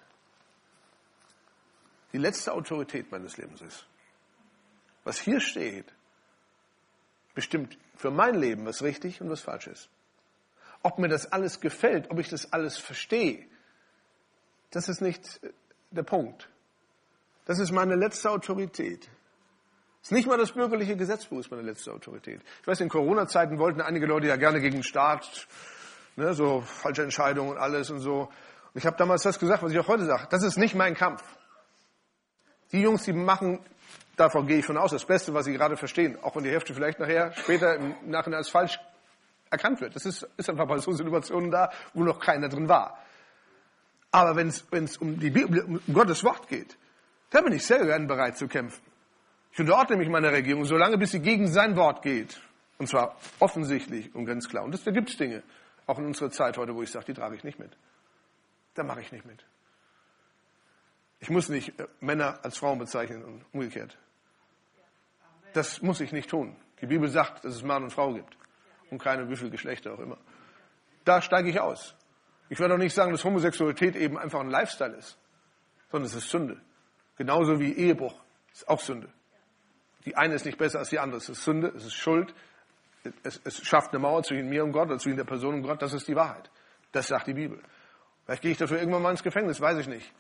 die letzte Autorität meines Lebens ist. Was hier steht, bestimmt für mein Leben, was richtig und was falsch ist. Ob mir das alles gefällt, ob ich das alles verstehe, das ist nicht der Punkt. Das ist meine letzte Autorität. Es ist nicht mal das bürgerliche Gesetzbuch, ist meine letzte Autorität. Ich weiß, in Corona-Zeiten wollten einige Leute ja gerne gegen den Staat, ne, so falsche Entscheidungen und alles und so. Und ich habe damals das gesagt, was ich auch heute sage. Das ist nicht mein Kampf. Die Jungs, die machen, davon gehe ich von aus, das Beste, was sie gerade verstehen, auch wenn die Hälfte vielleicht nachher, später im Nachhinein als falsch erkannt wird. Das ist, ist einfach bei so Situationen da, wo noch keiner drin war. Aber wenn es um die Bibel, um Gottes Wort geht, da bin ich sehr gerne bereit zu kämpfen. Ich unterordne mich meiner Regierung, solange bis sie gegen sein Wort geht. Und zwar offensichtlich und ganz klar. Und das, da gibt es Dinge, auch in unserer Zeit heute, wo ich sage, die trage ich nicht mit. Da mache ich nicht mit. Ich muss nicht Männer als Frauen bezeichnen und umgekehrt. Das muss ich nicht tun. Die Bibel sagt, dass es Mann und Frau gibt. Und keine wie viele Geschlechter auch immer. Da steige ich aus. Ich werde auch nicht sagen, dass Homosexualität eben einfach ein Lifestyle ist. Sondern es ist Sünde. Genauso wie Ehebruch ist auch Sünde. Die eine ist nicht besser als die andere. Es ist Sünde, es ist Schuld. Es, es schafft eine Mauer zwischen mir und Gott oder zwischen der Person und Gott. Das ist die Wahrheit. Das sagt die Bibel. Vielleicht gehe ich dafür irgendwann mal ins Gefängnis, weiß ich nicht.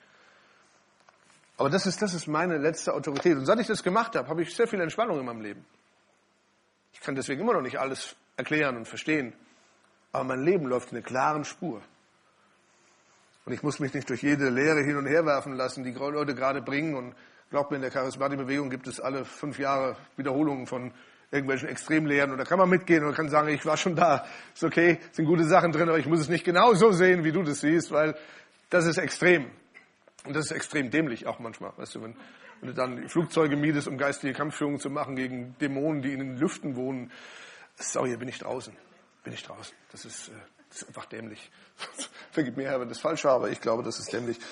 Aber das ist, das ist meine letzte Autorität. Und seit ich das gemacht habe, habe ich sehr viel Entspannung in meinem Leben. Ich kann deswegen immer noch nicht alles erklären und verstehen. Aber mein Leben läuft in einer klaren Spur. Und ich muss mich nicht durch jede Lehre hin und her werfen lassen, die Leute gerade bringen. Und glaubt mir, in der Charismatikbewegung gibt es alle fünf Jahre Wiederholungen von irgendwelchen Extremlehren. Und da kann man mitgehen und kann sagen, ich war schon da. Ist okay, sind gute Sachen drin, aber ich muss es nicht genau so sehen, wie du das siehst, weil das ist extrem. Und das ist extrem dämlich auch manchmal. Weißt du, wenn, wenn du dann Flugzeuge mietest, um geistige Kampfführungen zu machen gegen Dämonen, die in den Lüften wohnen. Sorry, hier bin ich draußen. Bin ich draußen. Das ist, das ist einfach dämlich. Vergib mir, Herr, wenn das falsch war, aber ich glaube, das ist dämlich.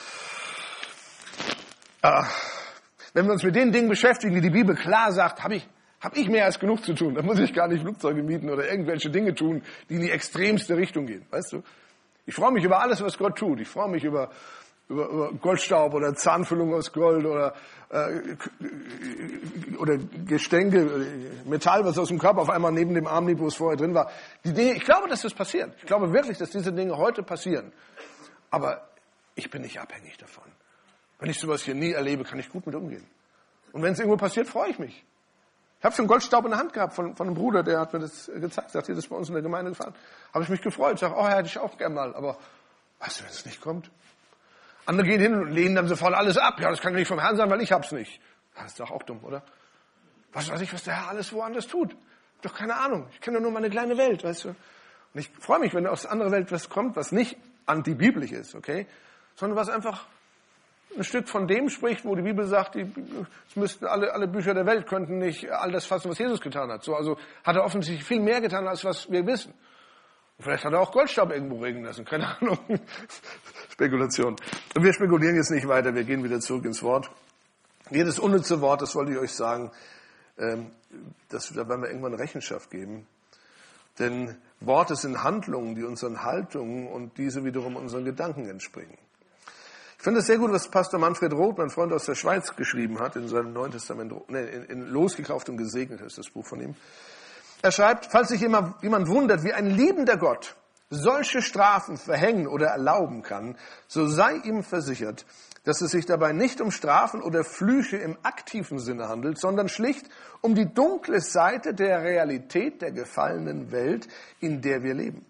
Ah, wenn wir uns mit den Dingen beschäftigen, die die Bibel klar sagt, habe ich, hab ich mehr als genug zu tun. Da muss ich gar nicht Flugzeuge mieten oder irgendwelche Dinge tun, die in die extremste Richtung gehen. Weißt du? Ich freue mich über alles, was Gott tut. Ich freue mich über, über, über Goldstaub oder Zahnfüllung aus Gold oder, äh, oder Gestänke, Metall, was aus dem Körper auf einmal neben dem Arm liegt, wo es vorher drin war. Die Dinge, ich glaube, dass das passiert. Ich glaube wirklich, dass diese Dinge heute passieren. Aber ich bin nicht abhängig davon. Wenn ich sowas hier nie erlebe, kann ich gut mit umgehen. Und wenn es irgendwo passiert, freue ich mich. Ich habe schon Goldstaub in der Hand gehabt von, von einem Bruder, der hat mir das gezeigt, sagt, hier, das ist bei uns in der Gemeinde gefahren. Habe ich mich gefreut, sage, oh, hätte ich auch gern mal, aber weißt du, wenn es nicht kommt? Andere gehen hin und lehnen dann sofort alles ab. Ja, das kann nicht vom Herrn sein, weil ich hab's nicht. Das ist doch auch dumm, oder? Was weiß ich, was der Herr alles woanders tut? Doch keine Ahnung. Ich kenne doch nur meine kleine Welt, weißt du? Und ich freue mich, wenn aus der anderen Welt was kommt, was nicht antibiblisch ist, okay? Sondern was einfach ein Stück von dem spricht, wo die Bibel sagt, die, es müssten alle, alle Bücher der Welt könnten nicht all das fassen, was Jesus getan hat. So, also hat er offensichtlich viel mehr getan, als was wir wissen. Und vielleicht hat er auch Goldstaub irgendwo regnen lassen, keine Ahnung. Spekulation. Und wir spekulieren jetzt nicht weiter, wir gehen wieder zurück ins Wort. Jedes unnütze Wort, das wollte ich euch sagen, ähm, das, da werden wir irgendwann Rechenschaft geben. Denn Worte sind Handlungen, die unseren Haltungen und diese wiederum unseren Gedanken entspringen. Ich finde es sehr gut, was Pastor Manfred Roth, mein Freund aus der Schweiz, geschrieben hat in seinem Neuen Testament, nee, in, in Losgekauft und gesegnet ist das Buch von ihm. Er schreibt, falls sich jemand, jemand wundert, wie ein liebender Gott solche Strafen verhängen oder erlauben kann, so sei ihm versichert, dass es sich dabei nicht um Strafen oder Flüche im aktiven Sinne handelt, sondern schlicht um die dunkle Seite der Realität der gefallenen Welt, in der wir leben.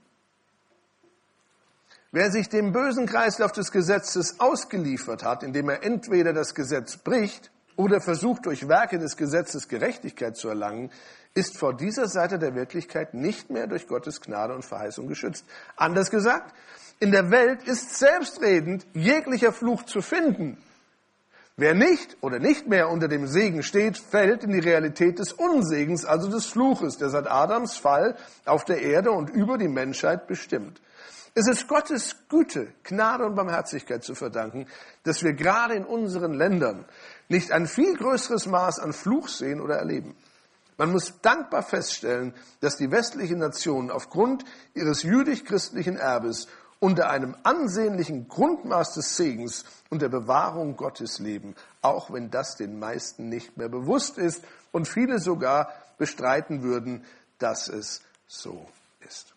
Wer sich dem bösen Kreislauf des Gesetzes ausgeliefert hat, indem er entweder das Gesetz bricht oder versucht, durch Werke des Gesetzes Gerechtigkeit zu erlangen, ist vor dieser Seite der Wirklichkeit nicht mehr durch Gottes Gnade und Verheißung geschützt. Anders gesagt, in der Welt ist selbstredend jeglicher Fluch zu finden. Wer nicht oder nicht mehr unter dem Segen steht, fällt in die Realität des Unsegens, also des Fluches, der seit Adams Fall auf der Erde und über die Menschheit bestimmt. Es ist Gottes Güte, Gnade und Barmherzigkeit zu verdanken, dass wir gerade in unseren Ländern nicht ein viel größeres Maß an Fluch sehen oder erleben. Man muss dankbar feststellen, dass die westlichen Nationen aufgrund ihres jüdisch-christlichen Erbes unter einem ansehnlichen Grundmaß des Segens und der Bewahrung Gottes leben, auch wenn das den meisten nicht mehr bewusst ist und viele sogar bestreiten würden, dass es so ist.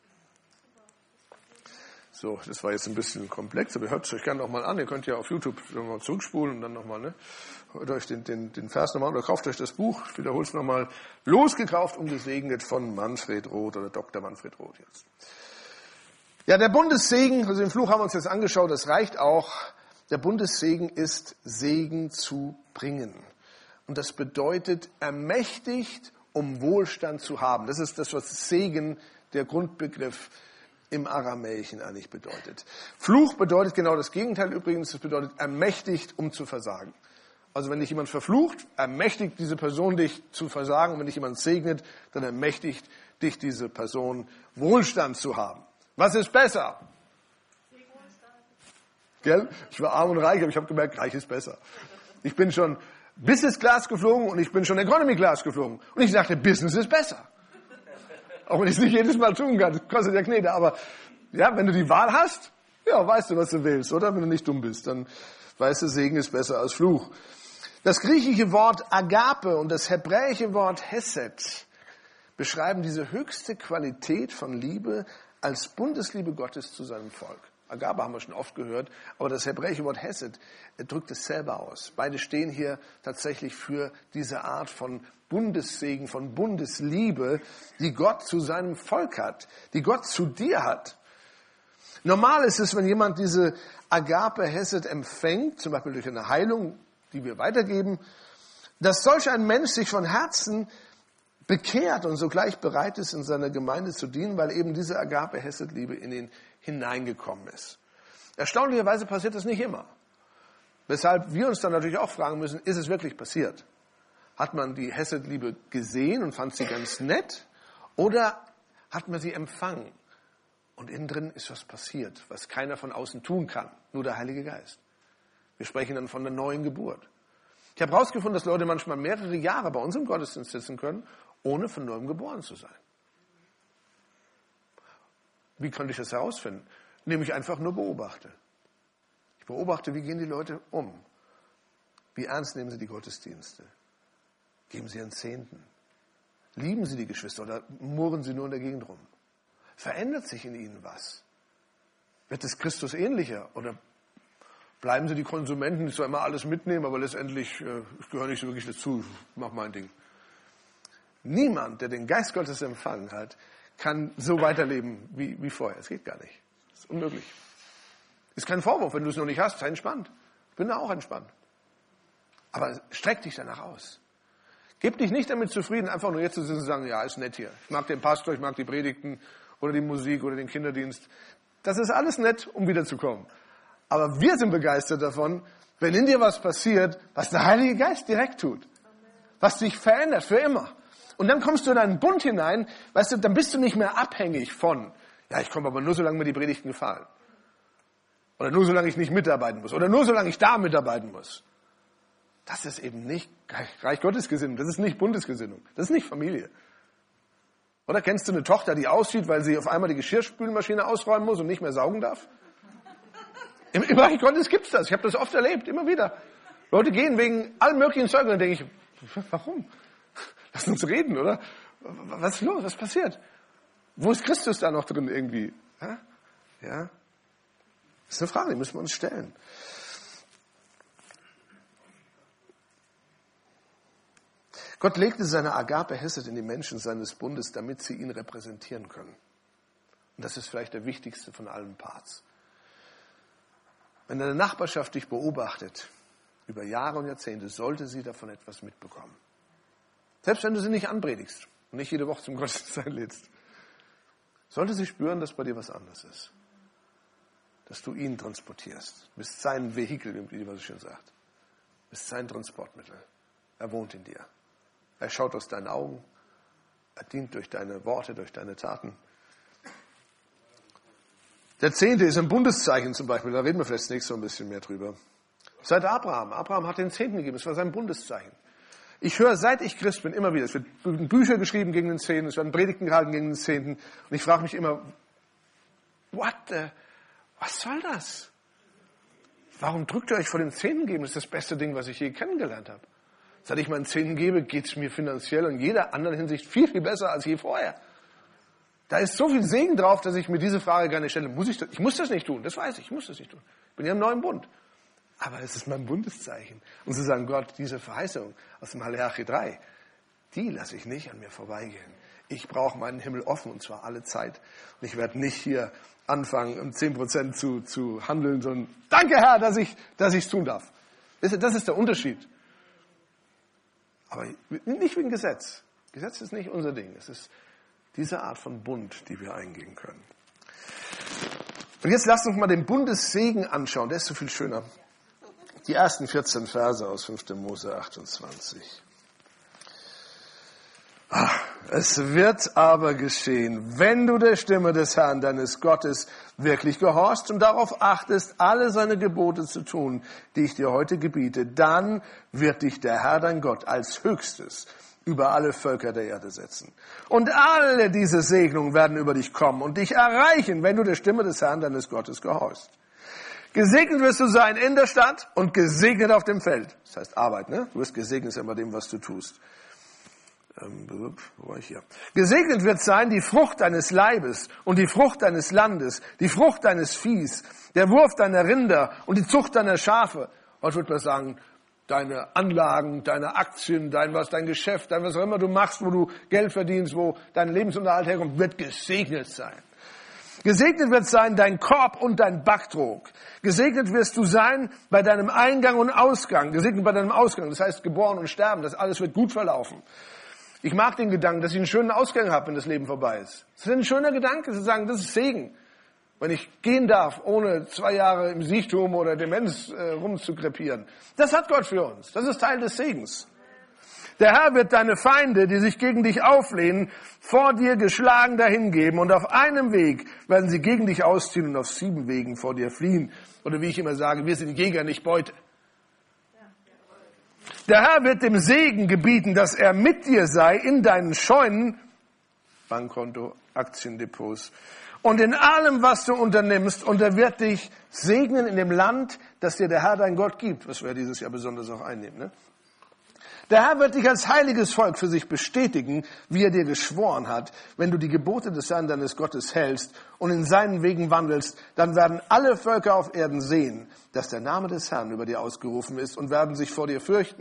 So, das war jetzt ein bisschen komplex, aber hört es euch gerne nochmal an. Ihr könnt ja auf YouTube nochmal zurückspulen und dann nochmal, ne, hört euch den, den, den Vers nochmal oder kauft euch das Buch. Ich wiederhole es nochmal. Losgekauft und gesegnet von Manfred Roth oder Doktor Manfred Roth jetzt. Ja, der Bundessegen, also den Fluch haben wir uns jetzt angeschaut, das reicht auch. Der Bundessegen ist Segen zu bringen. Und das bedeutet ermächtigt, um Wohlstand zu haben. Das ist das, was Segen, der Grundbegriff im Aramäischen eigentlich bedeutet. Fluch bedeutet genau das Gegenteil übrigens, es bedeutet ermächtigt, um zu versagen. Also wenn dich jemand verflucht, ermächtigt diese Person dich zu versagen. Und wenn dich jemand segnet, dann ermächtigt dich diese Person, Wohlstand zu haben. Was ist besser? Gell? Ich war arm und reich, aber ich habe gemerkt, reich ist besser. Ich bin schon Business Class geflogen und ich bin schon Economy Class geflogen. Und ich sagte, Business ist besser. Auch wenn ich es nicht jedes Mal tun kann, das kostet ja Knete. Aber ja, wenn du die Wahl hast, ja, weißt du, was du willst, oder? Wenn du nicht dumm bist, dann weißt du, Segen ist besser als Fluch. Das griechische Wort Agape und das hebräische Wort Hesed beschreiben diese höchste Qualität von Liebe als Bundesliebe Gottes zu seinem Volk. Agape haben wir schon oft gehört, aber das hebräische Wort Hesed drückt es selber aus. Beide stehen hier tatsächlich für diese Art von Bundessegen, von Bundesliebe, die Gott zu seinem Volk hat, die Gott zu dir hat. Normal ist es, wenn jemand diese Agape Hesed empfängt, zum Beispiel durch eine Heilung, die wir weitergeben, dass solch ein Mensch sich von Herzen bekehrt und sogleich bereit ist, in seiner Gemeinde zu dienen, weil eben diese Agape Hesed Liebe in ihn hineingekommen ist. Erstaunlicherweise passiert das nicht immer. Weshalb wir uns dann natürlich auch fragen müssen, ist es wirklich passiert? Hat man die Hesed-Liebe gesehen und fand sie ganz nett? Oder hat man sie empfangen? Und innen drin ist was passiert, was keiner von außen tun kann, nur der Heilige Geist. Wir sprechen dann von der neuen Geburt. Ich habe herausgefunden, dass Leute manchmal mehrere Jahre bei uns im Gottesdienst sitzen können, ohne von neuem geboren zu sein. Wie konnte ich das herausfinden? indem ich einfach nur beobachte. Ich beobachte, wie gehen die Leute um? Wie ernst nehmen sie die Gottesdienste? Geben sie ihren Zehnten? Lieben sie die Geschwister oder murren sie nur in der Gegend rum? Verändert sich in ihnen was? Wird es Christus ähnlicher? Oder bleiben sie die Konsumenten, die zwar immer alles mitnehmen, aber letztendlich, äh, ich gehöre nicht so wirklich dazu, ich mache mein Ding. Niemand, der den Geist Gottes empfangen hat, kann so weiterleben wie, wie vorher. Es geht gar nicht. Das ist unmöglich. Ist kein Vorwurf, wenn du es noch nicht hast, sei entspannt. Bin da auch entspannt. Aber streck dich danach aus. Gib dich nicht damit zufrieden, einfach nur jetzt zu sitzen und sagen, ja, ist nett hier. Ich mag den Pastor, ich mag die Predigten oder die Musik oder den Kinderdienst. Das ist alles nett, um wiederzukommen. Aber wir sind begeistert davon, wenn in dir was passiert, was der Heilige Geist direkt tut. Was dich verändert, für immer. Und dann kommst du in einen Bund hinein, weißt du, dann bist du nicht mehr abhängig von, ja, ich komme aber nur, solange mir die Predigten gefallen. Oder nur, solange ich nicht mitarbeiten muss. Oder nur, solange ich da mitarbeiten muss. Das ist eben nicht Reich Gottes Gesinnung. Das ist nicht Bundesgesinnung. Das ist nicht Familie. Oder kennst du eine Tochter, die auszieht, weil sie auf einmal die Geschirrspülmaschine ausräumen muss und nicht mehr saugen darf? Im, im Reich Gottes gibt's das. Ich habe das oft erlebt, immer wieder. Leute gehen wegen allem möglichen Zeug und dann denke ich, warum? Lass uns reden, oder? Was ist los? Was passiert? Wo ist Christus da noch drin irgendwie? Ja? Ja? Das ist eine Frage, die müssen wir uns stellen. Gott legte seine Agape Hesed in die Menschen seines Bundes, damit sie ihn repräsentieren können. Und das ist vielleicht der wichtigste von allen Parts. Wenn deine Nachbarschaft dich beobachtet, über Jahre und Jahrzehnte, sollte sie davon etwas mitbekommen. Selbst wenn du sie nicht anpredigst und nicht jede Woche zum Gottesdienst einlädst, sollte sie spüren, dass bei dir was anderes ist. Dass du ihn transportierst. Du bist sein Vehikel, wie man so schön sagt. Du bist sein Transportmittel. Er wohnt in dir. Er schaut aus deinen Augen. Er dient durch deine Worte, durch deine Taten. Der Zehnte ist ein Bundeszeichen zum Beispiel. Da reden wir vielleicht nächstes Mal ein bisschen mehr drüber. Seit Abraham. Abraham hat den Zehnten gegeben. Es war sein Bundeszeichen. Ich höre, seit ich Christ bin, immer wieder, es werden Bücher geschrieben gegen den Zehnten, es werden Predigten gehalten gegen den Zehnten. Und ich frage mich immer, what the, was soll das? Warum drückt ihr euch vor dem Zehnten geben? Das ist das beste Ding, was ich je kennengelernt habe. Seit ich meinen Zehnten gebe, geht es mir finanziell und in jeder anderen Hinsicht viel, viel besser als je vorher. Da ist so viel Segen drauf, dass ich mir diese Frage gar nicht stelle. Muss ich, das? ich muss das nicht tun, das weiß ich, ich muss das nicht tun. Ich bin ja im neuen Bund. Aber es ist mein Bundeszeichen. Und zu sagen, Gott, diese Verheißung aus dem Haleachi drei, die lasse ich nicht an mir vorbeigehen. Ich brauche meinen Himmel offen, und zwar alle Zeit. Und ich werde nicht hier anfangen, um zehn Prozent zu, zu handeln, sondern danke, Herr, dass ich dass ich es tun darf. Das ist der Unterschied. Aber nicht wegen Gesetz. Gesetz ist nicht unser Ding. Es ist diese Art von Bund, die wir eingehen können. Und jetzt lasst uns mal den Bundessegen anschauen. Der ist so viel schöner. Die ersten vierzehn Verse aus fünfter Mose achtundzwanzig. Ach, es wird aber geschehen, wenn du der Stimme des Herrn, deines Gottes, wirklich gehorchst und darauf achtest, alle seine Gebote zu tun, die ich dir heute gebiete, dann wird dich der Herr, dein Gott, als Höchstes über alle Völker der Erde setzen. Und alle diese Segnungen werden über dich kommen und dich erreichen, wenn du der Stimme des Herrn, deines Gottes, gehorchst. Gesegnet wirst du sein in der Stadt und gesegnet auf dem Feld. Das heißt Arbeit, ne? Du wirst gesegnet sein bei dem, was du tust. Ähm, wo war ich hier? Gesegnet wird sein die Frucht deines Leibes und die Frucht deines Landes, die Frucht deines Viehs, der Wurf deiner Rinder und die Zucht deiner Schafe. Heute würde man sagen, deine Anlagen, deine Aktien, dein was, dein Geschäft, dein was auch immer du machst, wo du Geld verdienst, wo dein Lebensunterhalt herkommt, wird gesegnet sein. Gesegnet wird sein dein Korb und dein Backtrog. Gesegnet wirst du sein bei deinem Eingang und Ausgang. Gesegnet bei deinem Ausgang, das heißt geboren und sterben. Das alles wird gut verlaufen. Ich mag den Gedanken, dass ich einen schönen Ausgang habe, wenn das Leben vorbei ist. Das ist ein schöner Gedanke, zu sagen, das ist Segen. Wenn ich gehen darf, ohne zwei Jahre im Siechtum oder Demenz äh, rumzukrepieren. Das hat Gott für uns. Das ist Teil des Segens. Der Herr wird deine Feinde, die sich gegen dich auflehnen, vor dir geschlagen dahingeben. Und auf einem Weg werden sie gegen dich ausziehen und auf sieben Wegen vor dir fliehen. Oder wie ich immer sage, wir sind Jäger, nicht Beute. Der Herr wird dem Segen gebieten, dass er mit dir sei in deinen Scheunen, Bankkonto, Aktiendepots, und in allem, was du unternimmst. Und er wird dich segnen in dem Land, das dir der Herr dein Gott gibt, was wir dieses Jahr besonders auch einnehmen. Ne? Der Herr wird dich als heiliges Volk für sich bestätigen, wie er dir geschworen hat. Wenn du die Gebote des Herrn deines Gottes hältst und in seinen Wegen wandelst, dann werden alle Völker auf Erden sehen, dass der Name des Herrn über dir ausgerufen ist und werden sich vor dir fürchten.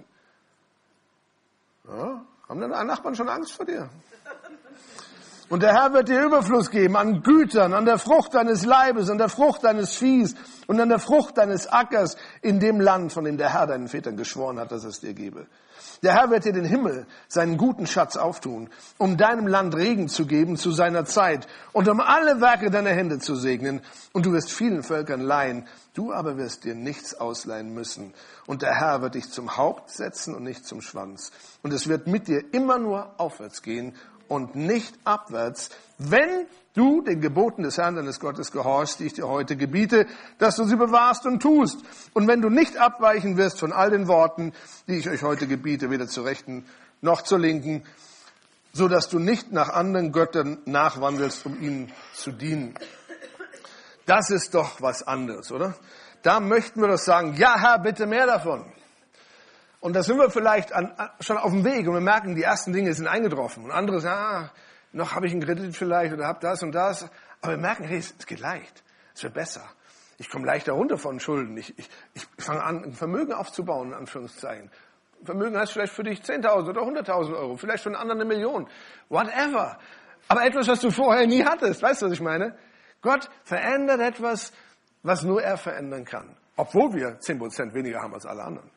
Ja, haben deine Nachbarn schon Angst vor dir? Und der Herr wird dir Überfluss geben an Gütern, an der Frucht deines Leibes, an der Frucht deines Viehs und an der Frucht deines Ackers in dem Land, von dem der Herr deinen Vätern geschworen hat, dass es dir gebe. Der Herr wird dir den Himmel, seinen guten Schatz auftun, um deinem Land Regen zu geben zu seiner Zeit und um alle Werke deiner Hände zu segnen. Und du wirst vielen Völkern leihen, du aber wirst dir nichts ausleihen müssen. Und der Herr wird dich zum Haupt setzen und nicht zum Schwanz. Und es wird mit dir immer nur aufwärts gehen und nicht abwärts, wenn du den Geboten des Herrn deines Gottes gehorchst, die ich dir heute gebiete, dass du sie bewahrst und tust. Und wenn du nicht abweichen wirst von all den Worten, die ich euch heute gebiete, weder zur Rechten noch zur Linken, so dass du nicht nach anderen Göttern nachwandelst, um ihnen zu dienen. Das ist doch was anderes, oder? Da möchten wir doch sagen, ja Herr, bitte mehr davon. Und da sind wir vielleicht an, schon auf dem Weg und wir merken, die ersten Dinge sind eingetroffen. Und andere sagen, ah, noch habe ich einen Kredit vielleicht oder habe das und das. Aber wir merken, hey, es geht leicht, es wird besser. Ich komme leichter runter von Schulden. Ich, ich, ich fange an, ein Vermögen aufzubauen, in Anführungszeichen. Vermögen heißt vielleicht für dich zehntausend oder hunderttausend Euro, vielleicht für einen anderen eine Million. Whatever. Aber etwas, was du vorher nie hattest. Weißt du, was ich meine? Gott verändert etwas, was nur er verändern kann. Obwohl wir zehn Prozent weniger haben als alle anderen.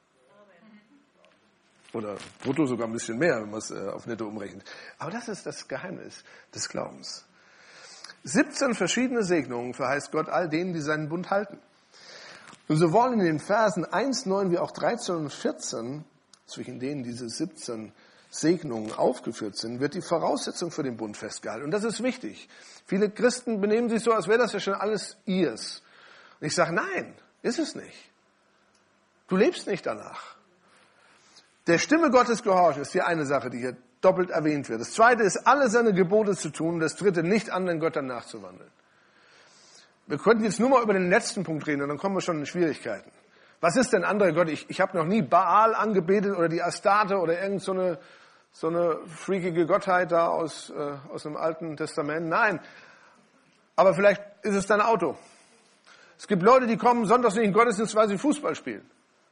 Oder brutto sogar ein bisschen mehr, wenn man es äh, auf netto umrechnet. Aber das ist das Geheimnis des Glaubens. siebzehn verschiedene Segnungen verheißt Gott all denen, die seinen Bund halten. Und sowohl in den Versen eins, neun wie auch dreizehn und vierzehn, zwischen denen diese siebzehn Segnungen aufgeführt sind, wird die Voraussetzung für den Bund festgehalten. Und das ist wichtig. Viele Christen benehmen sich so, als wäre das ja schon alles ihrs. Und ich sage, nein, ist es nicht. Du lebst nicht danach. Der Stimme Gottes gehorchen ist die eine Sache, die hier doppelt erwähnt wird. Das zweite ist, alle seine Gebote zu tun. Das dritte, nicht anderen Göttern nachzuwandeln. Wir könnten jetzt nur mal über den letzten Punkt reden und dann kommen wir schon in Schwierigkeiten. Was ist denn andere Gott? Ich, ich habe noch nie Baal angebetet oder die Astarte oder irgend so eine, so eine freakige Gottheit da aus, äh, aus dem Alten Testament. Nein, aber vielleicht ist es dein Auto. Es gibt Leute, die kommen sonntags nicht in den Gottesdienst, weil sie Fußball spielen.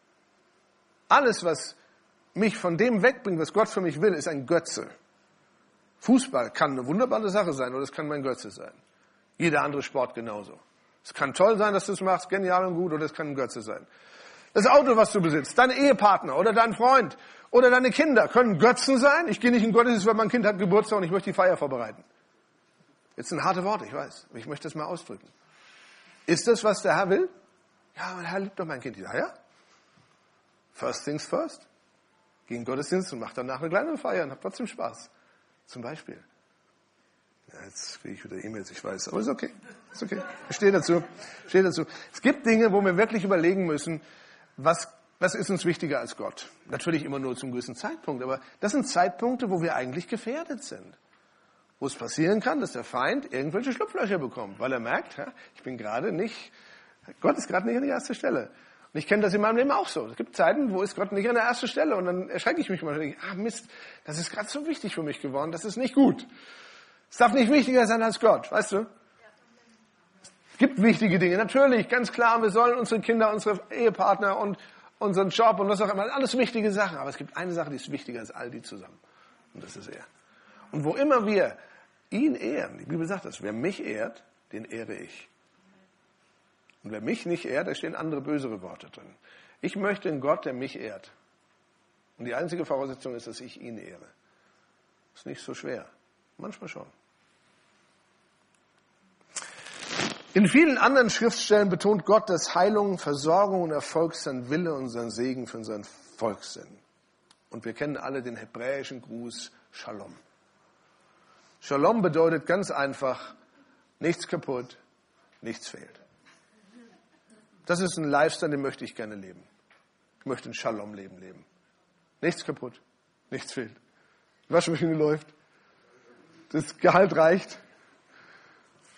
Alles, was mich von dem wegbringt, was Gott für mich will, ist ein Götze. Fußball kann eine wunderbare Sache sein oder es kann mein Götze sein. Jeder andere Sport genauso. Es kann toll sein, dass du es machst, genial und gut, oder es kann ein Götze sein. Das Auto, was du besitzt, dein Ehepartner oder dein Freund oder deine Kinder können Götzen sein. Ich gehe nicht in den Gottesdienst, weil mein Kind hat Geburtstag und ich möchte die Feier vorbereiten. Jetzt sind harte Worte, ich weiß, aber ich möchte das mal ausdrücken. Ist das, was der Herr will? Ja, mein Herr liebt doch mein Kind. Ja, ja. First things first. Geh in den Gottesdienst und mach danach eine kleine Feier und hab trotzdem Spaß. Zum Beispiel. Ja, jetzt kriege ich wieder E-Mails, ich weiß, aber ist okay. Ist okay. Ich stehe dazu. Ich stehe dazu. Es gibt Dinge, wo wir wirklich überlegen müssen, was, was ist uns wichtiger als Gott? Natürlich immer nur zum gewissen Zeitpunkt, aber das sind Zeitpunkte, wo wir eigentlich gefährdet sind. Wo es passieren kann, dass der Feind irgendwelche Schlupflöcher bekommt, weil er merkt, ja, ich bin gerade nicht, Gott ist gerade nicht an die erste Stelle. Und ich kenne das in meinem Leben auch so. Es gibt Zeiten, wo ist Gott nicht an der ersten Stelle und dann erschrecke ich mich mal und denke, ah Mist, das ist gerade so wichtig für mich geworden, das ist nicht gut. Es darf nicht wichtiger sein als Gott, weißt du? Es gibt wichtige Dinge, natürlich, ganz klar, wir sollen unsere Kinder, unsere Ehepartner und unseren Job und was auch immer, alles wichtige Sachen. Aber es gibt eine Sache, die ist wichtiger als all die zusammen. Und das ist er. Und wo immer wir ihn ehren, die Bibel sagt das, wer mich ehrt, den ehre ich. Und wer mich nicht ehrt, da stehen andere bösere Worte drin. Ich möchte einen Gott, der mich ehrt. Und die einzige Voraussetzung ist, dass ich ihn ehre. Ist nicht so schwer. Manchmal schon. In vielen anderen Schriftstellen betont Gott, dass Heilung, Versorgung und Erfolg sein Wille und sein Segen für sein Volk sind. Und wir kennen alle den hebräischen Gruß Shalom. Shalom bedeutet ganz einfach, nichts kaputt, nichts fehlt. Das ist ein Lifestyle, den möchte ich gerne leben. Ich möchte ein Shalom-Leben leben. Nichts kaputt, nichts fehlt. Die Waschmaschine läuft, das Gehalt reicht,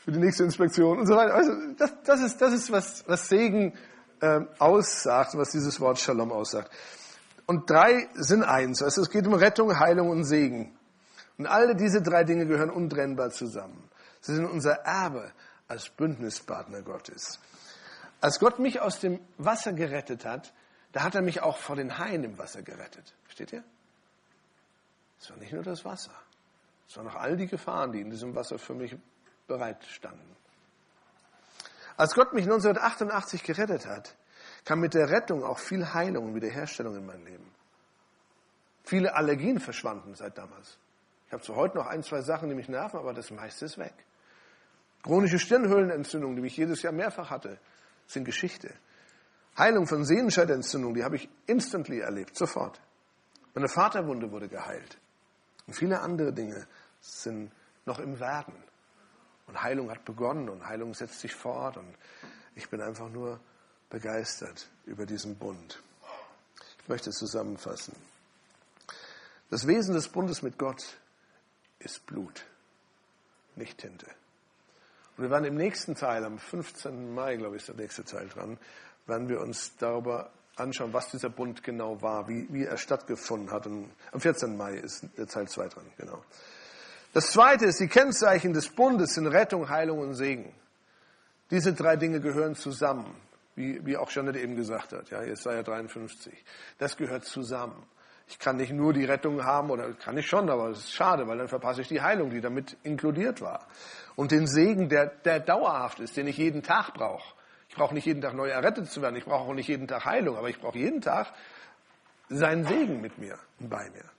für die nächste Inspektion und so weiter. Also das, das ist, das ist was, was Segen äh, aussagt, was dieses Wort Shalom aussagt. Und drei sind eins. Also es geht um Rettung, Heilung und Segen. Und alle diese drei Dinge gehören untrennbar zusammen. Sie sind unser Erbe als Bündnispartner Gottes. Als Gott mich aus dem Wasser gerettet hat, da hat er mich auch vor den Haien im Wasser gerettet. Versteht ihr? Es war nicht nur das Wasser. Es waren auch all die Gefahren, die in diesem Wasser für mich bereit standen. Als Gott mich neunzehnhundertachtundachtzig gerettet hat, kam mit der Rettung auch viel Heilung und Wiederherstellung in mein Leben. Viele Allergien verschwanden seit damals. Ich habe zwar heute noch ein, zwei Sachen, die mich nerven, aber das meiste ist weg. Chronische Stirnhöhlenentzündungen, die ich jedes Jahr mehrfach hatte, sind Geschichte. Heilung von Sehenscheidentzündung, die habe ich instantly erlebt, sofort. Meine Vaterwunde wurde geheilt. Und viele andere Dinge sind noch im Werden. Und Heilung hat begonnen und Heilung setzt sich fort. Und ich bin einfach nur begeistert über diesen Bund. Ich möchte es zusammenfassen. Das Wesen des Bundes mit Gott ist Blut, nicht Tinte. Und wir werden im nächsten Teil, am fünfzehnten Mai, glaube ich, ist der nächste Teil dran, werden wir uns darüber anschauen, was dieser Bund genau war, wie, wie er stattgefunden hat. Und am vierzehnten Mai ist der Teil zwei dran, genau. Das zweite ist, die Kennzeichen des Bundes sind Rettung, Heilung und Segen. Diese drei Dinge gehören zusammen, wie, wie auch Janet eben gesagt hat, ja, Jesaja dreiundfünfzig. Das gehört zusammen. Ich kann nicht nur die Rettung haben, oder kann ich schon, aber es ist schade, weil dann verpasse ich die Heilung, die damit inkludiert war. Und den Segen, der, der dauerhaft ist, den ich jeden Tag brauche. Ich brauche nicht jeden Tag neu errettet zu werden, ich brauche auch nicht jeden Tag Heilung, aber ich brauche jeden Tag seinen Segen mit mir und bei mir.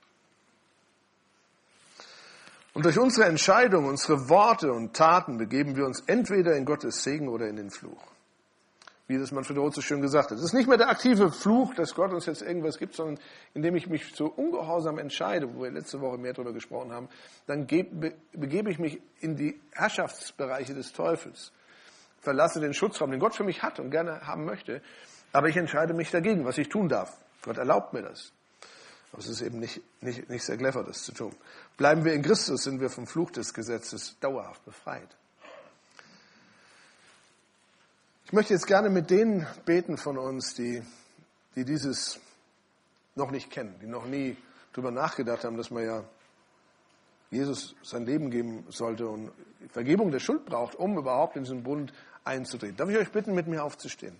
Und durch unsere Entscheidung, unsere Worte und Taten begeben wir uns entweder in Gottes Segen oder in den Fluch. Wie das Manfred Roth so schön gesagt hat. Es ist nicht mehr der aktive Fluch, dass Gott uns jetzt irgendwas gibt, sondern indem ich mich zu ungehorsam entscheide, wo wir letzte Woche mehr darüber gesprochen haben, dann begebe ich mich in die Herrschaftsbereiche des Teufels. Verlasse den Schutzraum, den Gott für mich hat und gerne haben möchte, aber ich entscheide mich dagegen, was ich tun darf. Gott erlaubt mir das. Aber es ist eben nicht, nicht, nicht sehr clever, das zu tun. Bleiben wir in Christus, sind wir vom Fluch des Gesetzes dauerhaft befreit. Ich möchte jetzt gerne mit denen beten von uns, die, die dieses noch nicht kennen, die noch nie darüber nachgedacht haben, dass man ja Jesus sein Leben geben sollte und Vergebung der Schuld braucht, um überhaupt in diesen Bund einzutreten. Darf ich euch bitten, mit mir aufzustehen?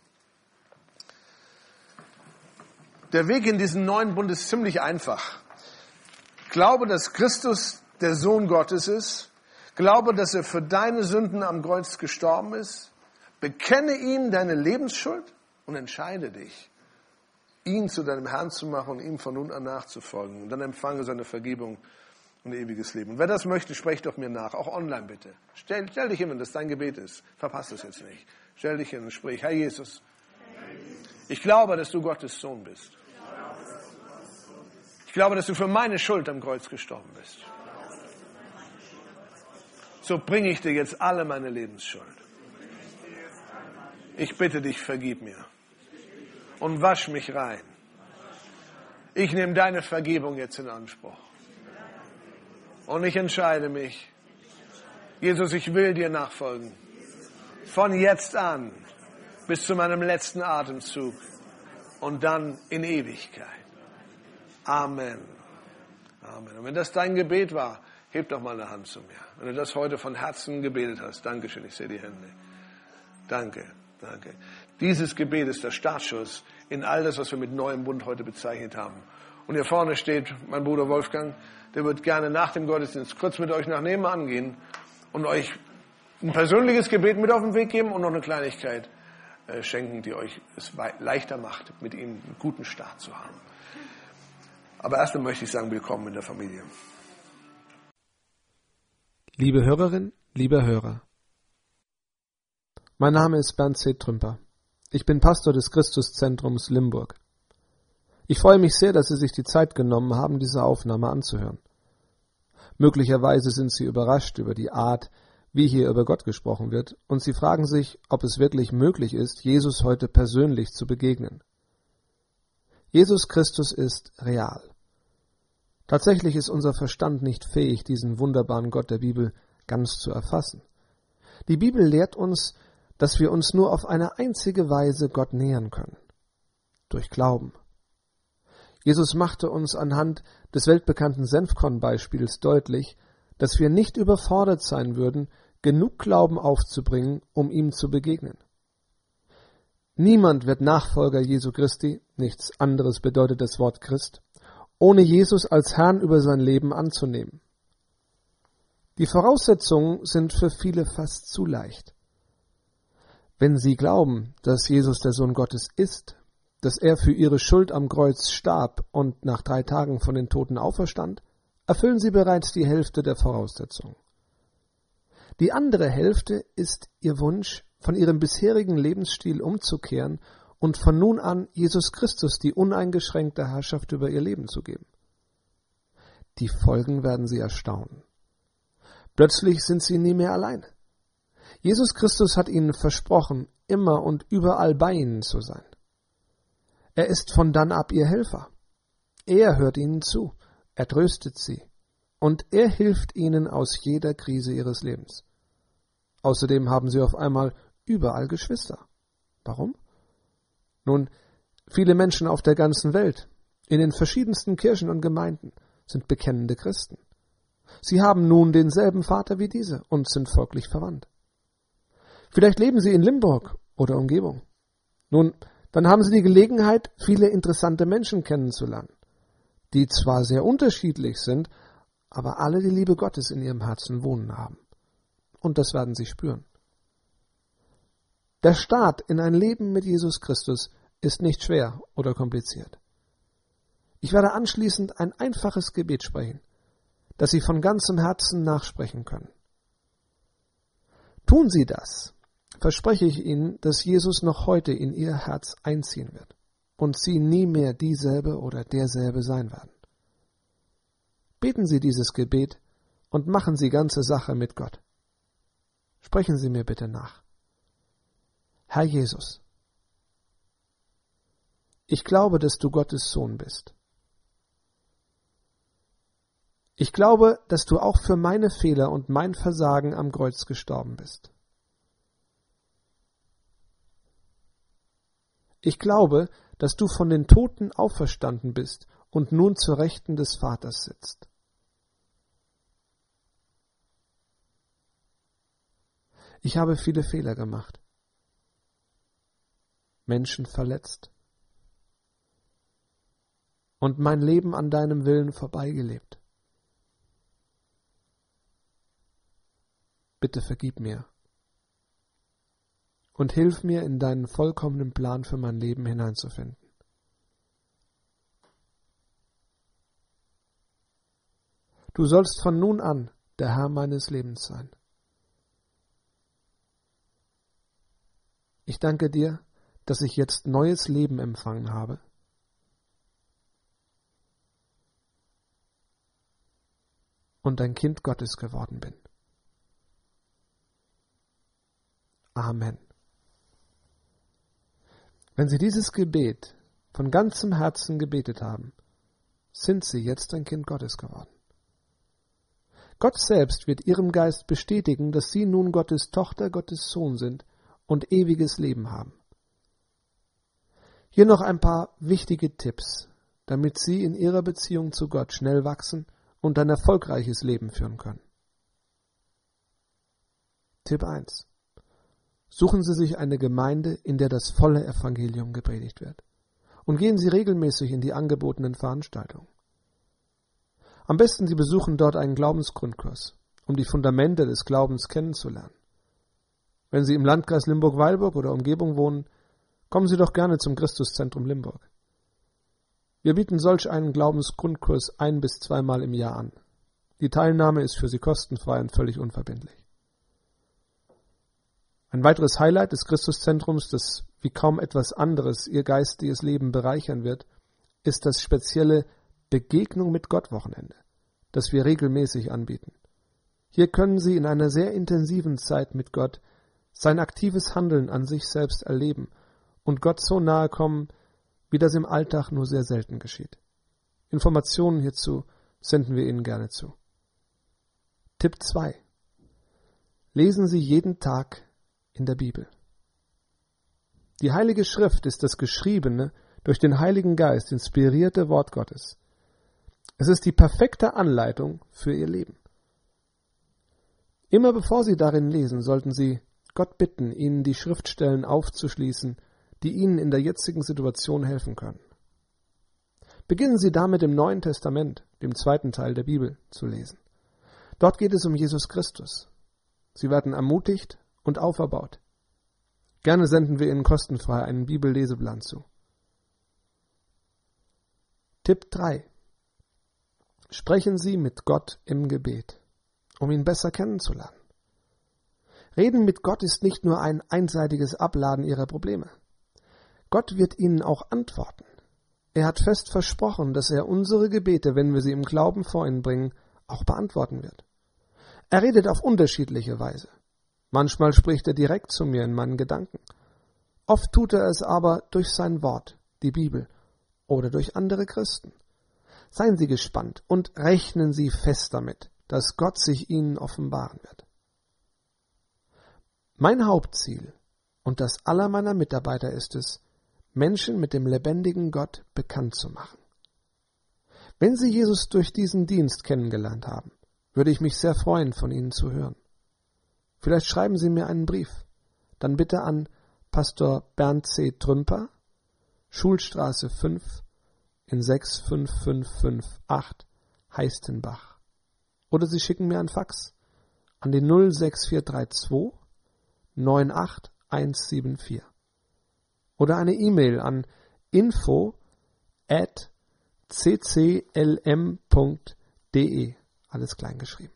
Der Weg in diesen neuen Bund ist ziemlich einfach. Glaube, dass Christus der Sohn Gottes ist. Glaube, dass er für deine Sünden am Kreuz gestorben ist. Bekenne ihm deine Lebensschuld und entscheide dich, ihn zu deinem Herrn zu machen und ihm von nun an nachzufolgen. Und dann empfange seine Vergebung und ewiges Leben. Und wer das möchte, sprech doch mir nach, auch online bitte. Stell, stell dich hin, wenn das dein Gebet ist. Verpasst es jetzt nicht. Stell dich hin und sprich, Herr Jesus, ich glaube, dass du Gottes Sohn bist. Ich glaube, dass du für meine Schuld am Kreuz gestorben bist. So bringe ich dir jetzt alle meine Lebensschuld. Ich bitte dich, vergib mir und wasch mich rein. Ich nehme deine Vergebung jetzt in Anspruch. Und ich entscheide mich, Jesus, ich will dir nachfolgen. Von jetzt an bis zu meinem letzten Atemzug und dann in Ewigkeit. Amen. Amen. Und wenn das dein Gebet war, heb doch mal eine Hand zu mir. Wenn du das heute von Herzen gebetet hast, Dankeschön, ich sehe die Hände. Danke, danke. Dieses Gebet ist der Startschuss in all das, was wir mit neuem Bund heute bezeichnet haben. Und hier vorne steht mein Bruder Wolfgang, der wird gerne nach dem Gottesdienst kurz mit euch nach nebenan gehen und euch ein persönliches Gebet mit auf den Weg geben und noch eine Kleinigkeit äh, schenken, die euch es leichter macht, mit ihm einen guten Start zu haben. Aber erst möchte ich sagen, willkommen in der Familie. Liebe Hörerin, lieber Hörer. Mein Name ist Bernd C. Trümper. Ich bin Pastor des Christuszentrums Limburg. Ich freue mich sehr, dass Sie sich die Zeit genommen haben, diese Aufnahme anzuhören. Möglicherweise sind Sie überrascht über die Art, wie hier über Gott gesprochen wird, und Sie fragen sich, ob es wirklich möglich ist, Jesus heute persönlich zu begegnen. Jesus Christus ist real. Tatsächlich ist unser Verstand nicht fähig, diesen wunderbaren Gott der Bibel ganz zu erfassen. Die Bibel lehrt uns, dass wir uns nur auf eine einzige Weise Gott nähern können. Durch Glauben. Jesus machte uns anhand des weltbekannten Senfkorn-Beispiels deutlich, dass wir nicht überfordert sein würden, genug Glauben aufzubringen, um ihm zu begegnen. Niemand wird Nachfolger Jesu Christi, nichts anderes bedeutet das Wort Christ, ohne Jesus als Herrn über sein Leben anzunehmen. Die Voraussetzungen sind für viele fast zu leicht. Wenn sie glauben, dass Jesus der Sohn Gottes ist, dass er für ihre Schuld am Kreuz starb und nach drei Tagen von den Toten auferstand, erfüllen sie bereits die Hälfte der Voraussetzungen. Die andere Hälfte ist ihr Wunsch, von ihrem bisherigen Lebensstil umzukehren und von nun an Jesus Christus die uneingeschränkte Herrschaft über ihr Leben zu geben. Die Folgen werden sie erstaunen. Plötzlich sind sie nie mehr allein. Jesus Christus hat ihnen versprochen, immer und überall bei ihnen zu sein. Er ist von dann ab ihr Helfer. Er hört ihnen zu, er tröstet sie und er hilft ihnen aus jeder Krise ihres Lebens. Außerdem haben sie auf einmal überall Geschwister. Warum? Nun, viele Menschen auf der ganzen Welt, in den verschiedensten Kirchen und Gemeinden, sind bekennende Christen. Sie haben nun denselben Vater wie diese und sind folglich verwandt. Vielleicht leben sie in Limburg oder Umgebung. Nun, dann haben sie die Gelegenheit, viele interessante Menschen kennenzulernen, die zwar sehr unterschiedlich sind, aber alle die Liebe Gottes in ihrem Herzen wohnen haben. Und das werden sie spüren. Der Start in ein Leben mit Jesus Christus ist nicht schwer oder kompliziert. Ich werde anschließend ein einfaches Gebet sprechen, das Sie von ganzem Herzen nachsprechen können. Tun Sie das, verspreche ich Ihnen, dass Jesus noch heute in Ihr Herz einziehen wird und Sie nie mehr dieselbe oder derselbe sein werden. Beten Sie dieses Gebet und machen Sie ganze Sache mit Gott. Sprechen Sie mir bitte nach. Herr Jesus, ich glaube, dass du Gottes Sohn bist. Ich glaube, dass du auch für meine Fehler und mein Versagen am Kreuz gestorben bist. Ich glaube, dass du von den Toten auferstanden bist und nun zur Rechten des Vaters sitzt. Ich habe viele Fehler gemacht, Menschen verletzt und mein Leben an deinem Willen vorbeigelebt. Bitte vergib mir und hilf mir, in deinen vollkommenen Plan für mein Leben hineinzufinden. Du sollst von nun an der Herr meines Lebens sein. Ich danke dir, dass ich jetzt neues Leben empfangen habe. Und ein Kind Gottes geworden bin. Amen. Wenn Sie dieses Gebet von ganzem Herzen gebetet haben, sind Sie jetzt ein Kind Gottes geworden. Gott selbst wird Ihrem Geist bestätigen, dass Sie nun Gottes Tochter, Gottes Sohn sind und ewiges Leben haben. Hier noch ein paar wichtige Tipps, damit Sie in Ihrer Beziehung zu Gott schnell wachsen und ein erfolgreiches Leben führen können. Tipp eins. Suchen Sie sich eine Gemeinde, in der das volle Evangelium gepredigt wird. Und gehen Sie regelmäßig in die angebotenen Veranstaltungen. Am besten Sie besuchen dort einen Glaubensgrundkurs, um die Fundamente des Glaubens kennenzulernen. Wenn Sie im Landkreis Limburg-Weilburg oder Umgebung wohnen, kommen Sie doch gerne zum Christuszentrum Limburg. Wir bieten solch einen Glaubensgrundkurs ein- bis zweimal im Jahr an. Die Teilnahme ist für Sie kostenfrei und völlig unverbindlich. Ein weiteres Highlight des Christuszentrums, das wie kaum etwas anderes Ihr geistiges Leben bereichern wird, ist das spezielle Begegnung mit Gott Wochenende, das wir regelmäßig anbieten. Hier können Sie in einer sehr intensiven Zeit mit Gott sein aktives Handeln an sich selbst erleben und Gott so nahe kommen, wie das im Alltag nur sehr selten geschieht. Informationen hierzu senden wir Ihnen gerne zu. Tipp zwei. lesen Sie jeden Tag in der Bibel. Die Heilige Schrift ist das geschriebene, durch den Heiligen Geist inspirierte Wort Gottes. Es ist die perfekte Anleitung für Ihr Leben. Immer bevor Sie darin lesen, sollten Sie Gott bitten, Ihnen die Schriftstellen aufzuschließen, die Ihnen in der jetzigen Situation helfen können. Beginnen Sie damit im Neuen Testament, dem zweiten Teil der Bibel, zu lesen. Dort geht es um Jesus Christus. Sie werden ermutigt und auferbaut. Gerne senden wir Ihnen kostenfrei einen Bibelleseplan zu. Tipp drei. Sprechen Sie mit Gott im Gebet, um ihn besser kennenzulernen. Reden mit Gott ist nicht nur ein einseitiges Abladen Ihrer Probleme. Gott wird Ihnen auch antworten. Er hat fest versprochen, dass er unsere Gebete, wenn wir sie im Glauben vor ihn bringen, auch beantworten wird. Er redet auf unterschiedliche Weise. Manchmal spricht er direkt zu mir in meinen Gedanken. Oft tut er es aber durch sein Wort, die Bibel, oder durch andere Christen. Seien Sie gespannt und rechnen Sie fest damit, dass Gott sich Ihnen offenbaren wird. Mein Hauptziel und das aller meiner Mitarbeiter ist es, Menschen mit dem lebendigen Gott bekannt zu machen. Wenn Sie Jesus durch diesen Dienst kennengelernt haben, würde ich mich sehr freuen, von Ihnen zu hören. Vielleicht schreiben Sie mir einen Brief. Dann bitte an Pastor Bernd C. Trümper, Schulstraße fünf in sechs fünf fünf fünf acht, Heistenbach. Oder Sie schicken mir einen Fax an die null sechs vier drei zwei neun acht eins sieben vier. Oder eine E-Mail an info at c c l m punkt d e, alles klein geschrieben.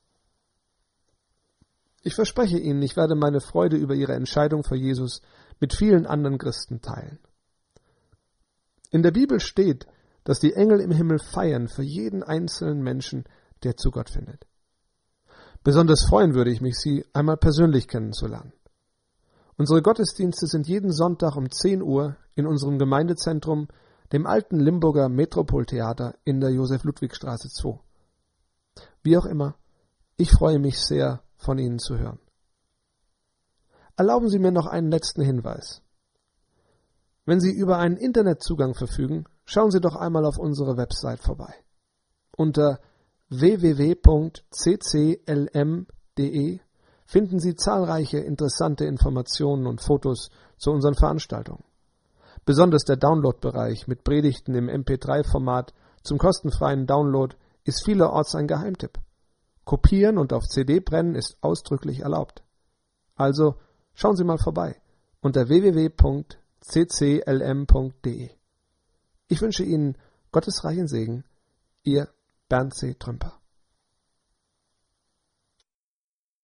Ich verspreche Ihnen, ich werde meine Freude über Ihre Entscheidung für Jesus mit vielen anderen Christen teilen. In der Bibel steht, dass die Engel im Himmel feiern für jeden einzelnen Menschen, der zu Gott findet. Besonders freuen würde ich mich, Sie einmal persönlich kennenzulernen. Unsere Gottesdienste sind jeden Sonntag um zehn Uhr in unserem Gemeindezentrum, dem alten Limburger Metropoltheater in der Josef-Ludwig-Straße zwei. Wie auch immer, ich freue mich sehr, von Ihnen zu hören. Erlauben Sie mir noch einen letzten Hinweis. Wenn Sie über einen Internetzugang verfügen, schauen Sie doch einmal auf unsere Website vorbei. Unter w w w punkt c c l m punkt d e finden Sie zahlreiche interessante Informationen und Fotos zu unseren Veranstaltungen. Besonders der Download-Bereich mit Predigten im M P drei Format zum kostenfreien Download ist vielerorts ein Geheimtipp. Kopieren und auf C D brennen ist ausdrücklich erlaubt. Also schauen Sie mal vorbei unter w w w punkt c c l m punkt d e. Ich wünsche Ihnen Gottes reichen Segen, Ihr Bernd C. Trümper.